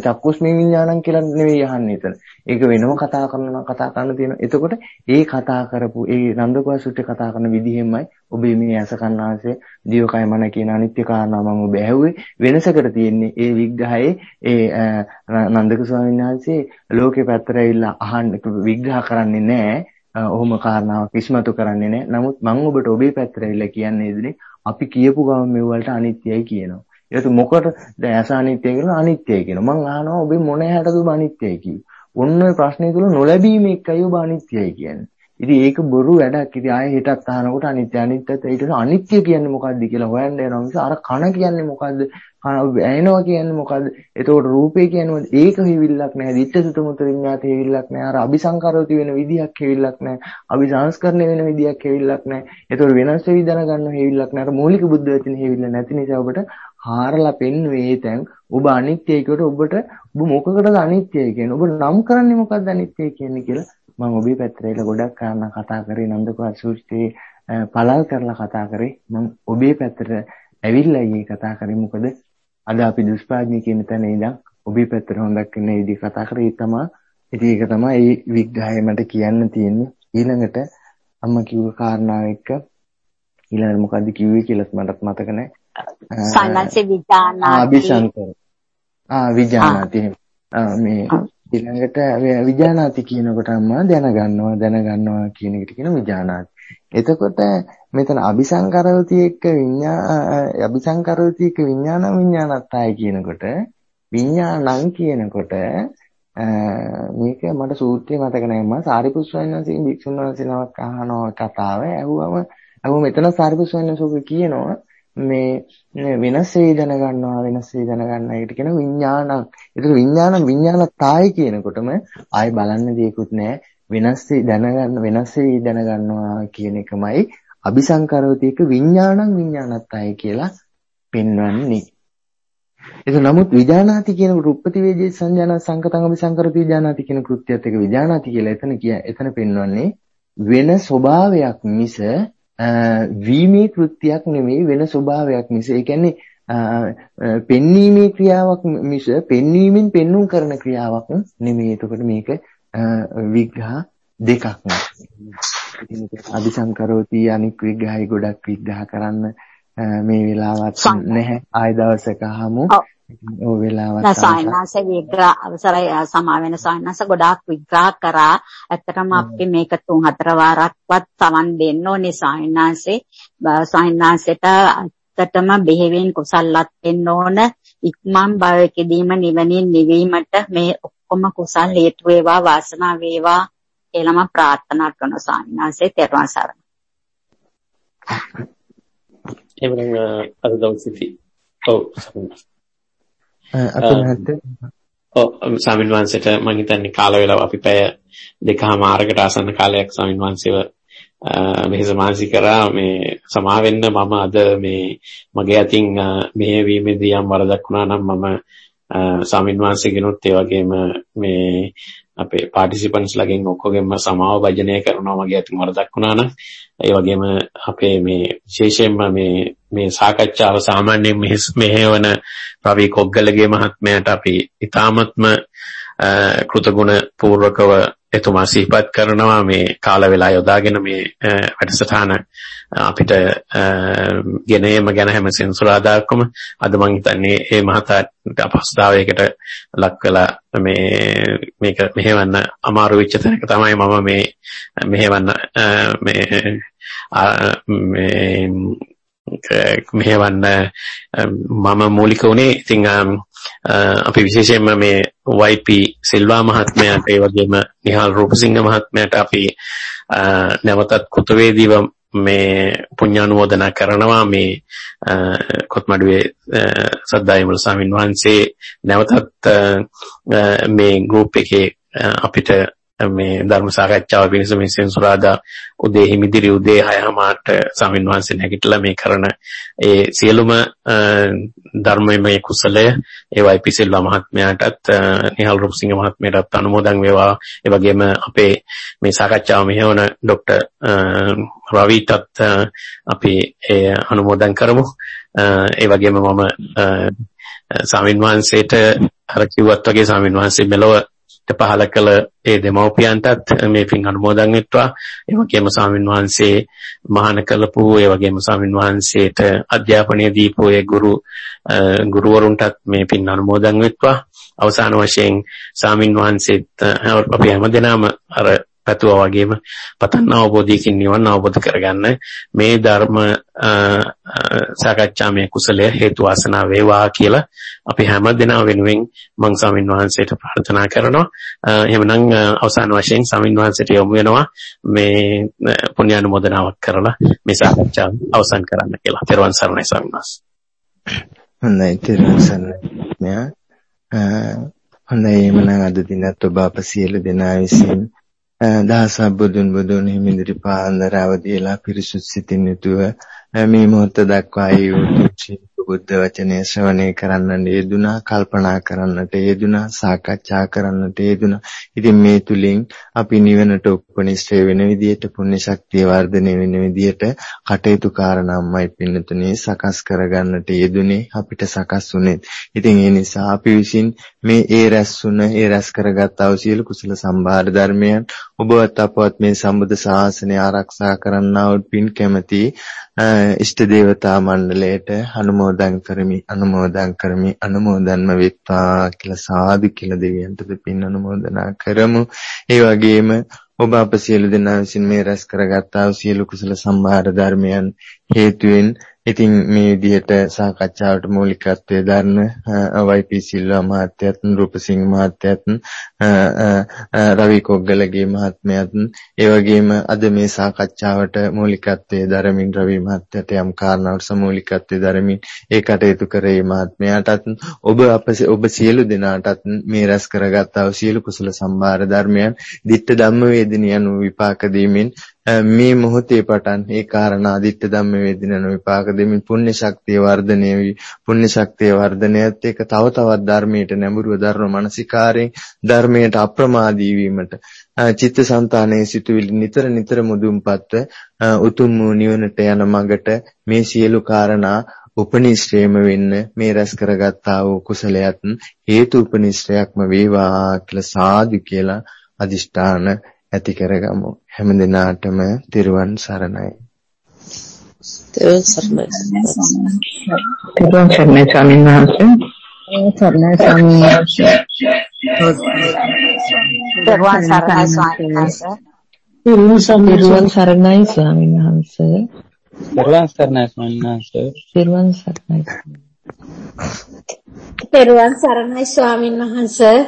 A: විඥානං කියලා නෙවෙයි අහන්නේ එතන. ඒක වෙනම කතා කරන්න තියෙනවා. එතකොට ඒ කතා කරපු ඒ නන්දකෝවාද සූත්‍රය කතා කරන විදිහෙමයි ඔබේ මේ ඇස කන්නාසය දිවකය මන කියන අනිත්‍ය කාරණා මම ඔබ ඇහුවේ. වෙනසකට තියෙන්නේ ඒ විග්‍රහයේ ඒ නන්දක ස්වාමීන් වහන්සේ ලෝකේ පැත්තට ඇවිල්ලා අහන්න විග්‍රහ කරන්නේ නැහැ. ඔහොම කාරණාවක් ඉස්මතු කරන්නේ නැහැ. නමුත් මම ඔබට ඔබේ පැත්තට ඇවිල්ලා කියන්නේ ඉතින් අපි කියපු ගමන් මේ වලට අනිත්‍යයි කියනවා. ඒක මොකටද දැන් ඇස අනිත්‍යයි කියලා අනිත්‍යයි කියනවා. මම අහනවා ඔබේ මොන හැටද ඔබ අනිත්‍යයි කිව්වේ? ඔන්න ඔය ප්‍රශ්නේ තුල නොලැබීම එකයි ඔබ අනිත්‍යයි කියන්නේ. ඉතින් ඒක බොරු වැඩක්. ඉතින් ආයෙ හිතත් අහනකොට අනිත්‍යත් ඊට අනිත්‍ය කියන්නේ මොකද්ද කියලා හොයන්න යනවා මිස අර කන කියන්නේ මොකද්ද? කන ඇහෙනවා කියන්නේ මොකද්ද? එතකොට රූපේ කියන්නේ මොකද්ද? ඒක හේවිල්ලක් නැහැ. දිට්ඨසුතමුත විඤ්ඤාත හේවිල්ලක් නැහැ. අර අபிසංකරෝති වෙන විදියක් හේවිල්ලක් නැහැ. අபிසංස්කරණය වෙන විදියක් හේවිල්ලක් නැහැ. එතකොට වෙනස් වෙවි දැනගන්න හේවිල්ලක් නැහැ. අර මූලික බුද්ධ වචන හේවිල්ල නැති නිසා ඔබට හාරලා පෙන්වන්නේ තැන් ඔබ අනිත්‍යයි කොට ඔබ මොකකටද අනිත්‍යයි කියන්නේ? ඔබ නම් කරන්නේ මොකද්ද අනිත්‍යයි කියන්නේ කියලා මම ඔබේ පැත්තට ගොඩක් කාරණා කතා කරේ නන්දකෝවාද සූත්‍රයේ පළල් කරලා කතා කරේ. මම ඔබේ පැත්තට ඇවිල්ලා ඊයේ කතා කරේ. මොකද අද අපි දුෂ්පාඥ කියන තැන ඉඳන් ඔබේ පැත්තට හොඳක් වෙන විදිහ කතා කරේ. ඒක තමයි මේ විග්‍රහය මට කියන්න තියෙන්නේ. ඊළඟට අම්මා කිව්ව කාරණාව එක්ක ඊළඟට මොකද්ද කිව්වේ කියලා මටත් මතක නැහැ.
F: සන්නසේ විඥානාති.
A: විඥානාති. මේ ඊළඟට විඥානාති කියනකොට අම්මා දැනගන්නවා කියන එකට කියන විඥානාති. එතකොට මෙතන අபிසංකරෝති එක්ක විඥානත්තාය කියනකොට විඥානං කියනකොට මේක මට සූත්‍රය මතක නැහැ අම්මා. සාරිපුත්ත ස්වාමීන් වහන්සේගෙන් භික්ෂුන් වහන්සේ නමක් අහනවා කතාව. ඇහුවම මෙතන සාරිපුත්ත ස්වාමීන් වහන්සේ කියනවා මේ වෙනස් වේ දැනගන්නවා ඒකට කියන විඥානං. ඒක විඥානත්තායි කියනකොටම ආයි බලන්න දෙයක්වත් නැහැ. වෙනස් වේ දැනගන්නවා කියන එකමයි අபிසංකරෝති එක විඥානත්තායි කියලා පෙන්වන්නේ. ඒක නමුත් විජානාති කියනකොට උප්පති වේජේ සංජාන සංකතං අபிසංකරති විජානාති කියන කෘත්‍යයත් එක විජානාති කියලා එතන පෙන්වන්නේ වෙන ස්වභාවයක් මිස වීමේ කෘත්‍යයක් නෙමෙයි වෙන ස්වභාවයක් මිස ඒ කියන්නේ පෙන්වීමේ ක්‍රියාවක් මිස පෙන්වීමෙන් පෙන්වුම් කරන ක්‍රියාවක් නෙමෙයි. එතකොට මේක විග්‍රහ දෙකක් නේ. අபிසංකරෝති අනික් විග්‍රහයි ගොඩක් විග්‍රහ කරන්න මේ වෙලාවත් නැහැ. ආය දවසක අහමු. ඔය වෙලාවත්
F: සායනාස විග්‍රහ අවසරයි සමා වෙන සායනාස ගොඩාක් විග්‍රහ කරා. ඇත්තටම අපි මේක 3-4 වාරක්වත් සමන් දෙන්න ඕනේ සායනාසේ. සායනාසෙට ඇත්තටම බෙහෙවින් කුසල්වත් වෙන්න ඕන. ඉක්මන් භවයකදීම නිවනින් නිවීමට මේ ඔක්කොම කුසල් හේතු වේවා වාසනාව වේවා කියලා මම ප්‍රාර්ථනා කරන සායනාසේ තෙරුවන් සරණයි.
B: එවනම් අද දවසේදී ස්වාමීන් වහන්සේට මම හිතන්නේ කාල වේලාව අපි පැය 2:00 ආසන්න කාලයක් ස්වාමීන් වහන්සේව මේ සමාජි කරා මේ සමා වෙන්න මම අද මේ මගේ අතින් මේ වීමේදී යම් වරදක් වුණා නම් මම ස්වාමීන් වහන්සේගෙනුත් ඒ වගේම මේ අපේ පාටිසිපන්ට්ස් ලගෙන් ඔක්කොගෙම සමාව භජනය කරනවා මගේ අතින් වරදක් වුණා නම් ඒ වගේම අපේ මේ විශේෂයෙන්ම මේ සාකච්ඡාව සාමාන්‍යයෙන් මෙහෙවන රවි කොග්ගලගේ මහත්මයාට අපි ඉතාමත්ම කෘතගුණ පූර්වකව එතුමා සිහිපත් කරනවා මේ කාල වේලා යොදාගෙන මේ වැඩසටහන අපිට ගෙනීම ගැන හැම සෙන්සුරාදාකම අද මම හිතන්නේ මේ මහතාට අපහසුතාවයකට ලක් වෙලා මේක මෙහෙවන්න අමාරු වෙච්ච තැනක තමයි මම මේ මෙහෙවන්න මෙහෙවන්න මම මූලික උනේ. ඉතින් අපි විශේෂයෙන්ම මේ YP සිල්වා මහත්මයාට ඒ වගේම නිහාල් රූපසිංහ මහත්මයාට අපි නැවතත් කෘතවේදීව මේ පුණ්‍යානුමෝදනා කරනවා. මේ කොත්මඩුවේ සද්දායමුල ස්වාමීන් වහන්සේ නැවතත් මේ ගෲප් එකේ අපිට මේ ධර්ම සාකච්ඡාව පිණිස මේ සෙන්සුරාදා උදේ හිමිදිරි උදේ 6:00ට ස්වාමීන් වහන්සේ නැගිටලා මේ කරන ඒ සියලුම ධර්මයේ කුසලය ඒ YP සිල්වා මහත්මයාටත් නිහාල් රූපසිංහ මහත්මයාටත් අනුමෝදන් වේවා. ඒ වගේම අපේ මේ සාකච්ඡාව මෙහෙවන ડોક્ટર රවිටත් අපි අනුමෝදන් කරමු. ඒ වගේම මම ස්වාමීන් වහන්සේට අර කිව්වත් වගේ ස්වාමීන් වහන්සේ මෙලොව පහල කළ ඒ දෙමව්පියන්ටත් මේ පින් අනුමෝදන් වෙත්වා. ඒ වගේම ස්වාමීන් වහන්සේ මහාන කළපු ඒ වගේම ස්වාමීන් වහන්සේට අධ්‍යාපනය දීපු ඒ ගුරුවරුන්ටත් මේ පින් අනුමෝදන් වෙත්වා. අවසාන වශයෙන් ස්වාමීන් වහන්සේත් අපි හැමදෙනාම අර පැතුවා වගේම පතන් අවබෝධයකින් නිවන් අවබෝධ කරගන්න මේ ධර්ම සාකච්ඡාමය කුසලය හේතු වාසනා වේවා කියලා අපි හැමදෙනා වෙනුවෙන් මං ස්වාමීන් වහන්සේට ප්‍රාර්ථනා කරනවා. එහෙමනම් අවසාන වශයෙන් ස්වාමීන් වහන්සේට යොමු වෙනවා මේ පුණ්‍යානුමෝදනාවක් කරලා මේ සාකච්ඡාව අවසන් කරන්න කියලා. ත්වන් සරණයි ස්වාමීන් වහන්සේ.
A: හොඳයි ත්වන් සරණයි. හොඳයි එමනම් අද දිනත් ඔබ අප සියලු දෙනා විසින් දහසක් බුදුන් හිමිදිරි පාන්දර අවදිලා පිරිසුදු සිතින් යුතුව මේ මොහොත දක්වා ඒ බුද්ධ වචනේ ශ්‍රවණය කරන්නට යෙදුනා, කල්පනා කරන්නට යෙදුනා, සාකච්ඡා කරන්නට යෙදුනා. ඉතින් මේ තුලින් අපි නිවනට උපනිශ්‍රේ වෙන විදිහට, පුණ්‍ය ශක්තිය වර්ධනය වෙන විදිහට කටයුතු කාරණාම්මයි පින්නතුනේ සකස් කරගන්නට යෙදුනේ, අපිට සකස් වුනේ. ඉතින් ඒ නිසා අපි විසින් මේ රැස් කරගත් අවසියලු කුසල සම්භාර ධර්මයන් ඔබවත් අපවත් මේ සම්බුද්ධ ශාසනය ආරක්ෂා කරන්නා වූ පින් කැමැති ඉෂ්ට දේවතා මණ්ඩලයට අනුමෝදන්ම වෙත්වා කියලා සාදු කියලා දෙවියන්ටද පින් අනුමෝදනා කරමු. ඒ වගේම ඔබ අප සියලු දෙනා විසින් මේ රැස් කරගත්තා වූ සියලු කුසල සම්භාර ධර්මයන් හේතුවෙන් ඉතින් මේ විදිහට සාකච්ඡාවට මූලිකත්වයේ දරන YP සිල්වා මහත්තයත්, රූපසිංහ මහත්තයත්, රවි කොග්ගලගේ මහත්මයාත්, ඒ වගේම අද මේ සාකච්ඡාවට මූලිකත්වයේ දරමින් රවි මහත්තයට යම් කාරණාවක් සමූලිකත්වයේ දරමින් ඒ කටයුතු කරේ මහත්මයාටත් ඔබ සියලු දෙනාටත් මේ රැස් කරගත්තා වූ සියලු කුසල සම්භාර ධර්මයන් ditta ධම්ම වේදිනිය anu විපාක දීමින් මේ මොහොතේ පටන් ඒ කාරණා අදිත්‍ය ධම්ම වේදිනිය anu විපාක දෙමින් පුණ්‍ය ශක්තිය වර්ධනය වී පුණ්‍ය ශක්තිය වර්ධනයත් එක්ක තව තවත් ධර්මයට නැඹුරුව ධර්ම මානසිකාරයෙන් ධර්මයට අප්‍රමාදී වීමට චිත්තසංතානයේ සිටුවිලි නිතර නිතර මුදුන්පත්ව උතුම් වූ නිවනට යන මඟට මේ සියලු කාරණා උපනිශ්‍රේම වෙන්න මේ රැස් කරගත්තා වූ කුසලයට හේතු උපනිශ්‍රයක්ම වේවා කියලා සාදු කියලා අදිෂ්ඨාන ඇති කරගමු. හැම දිනාටම තිරුවන් සරණයි.
G: තිරුවන් සරණයි.
H: තිරුවන් සරණයි ස්වාමීන් වහන්සේ.
F: තිරුවන් සරණයි ස්වාමීන් වහන්සේ.
H: තිරුවන් සරණයි ස්වාමීන් වහන්සේ.
I: තිරුවන් සරණයි ස්වාමීන් වහන්සේ.
H: තිරුවන් සරණයි.
J: තිරුවන් සරණයි ස්වාමීන් වහන්සේ.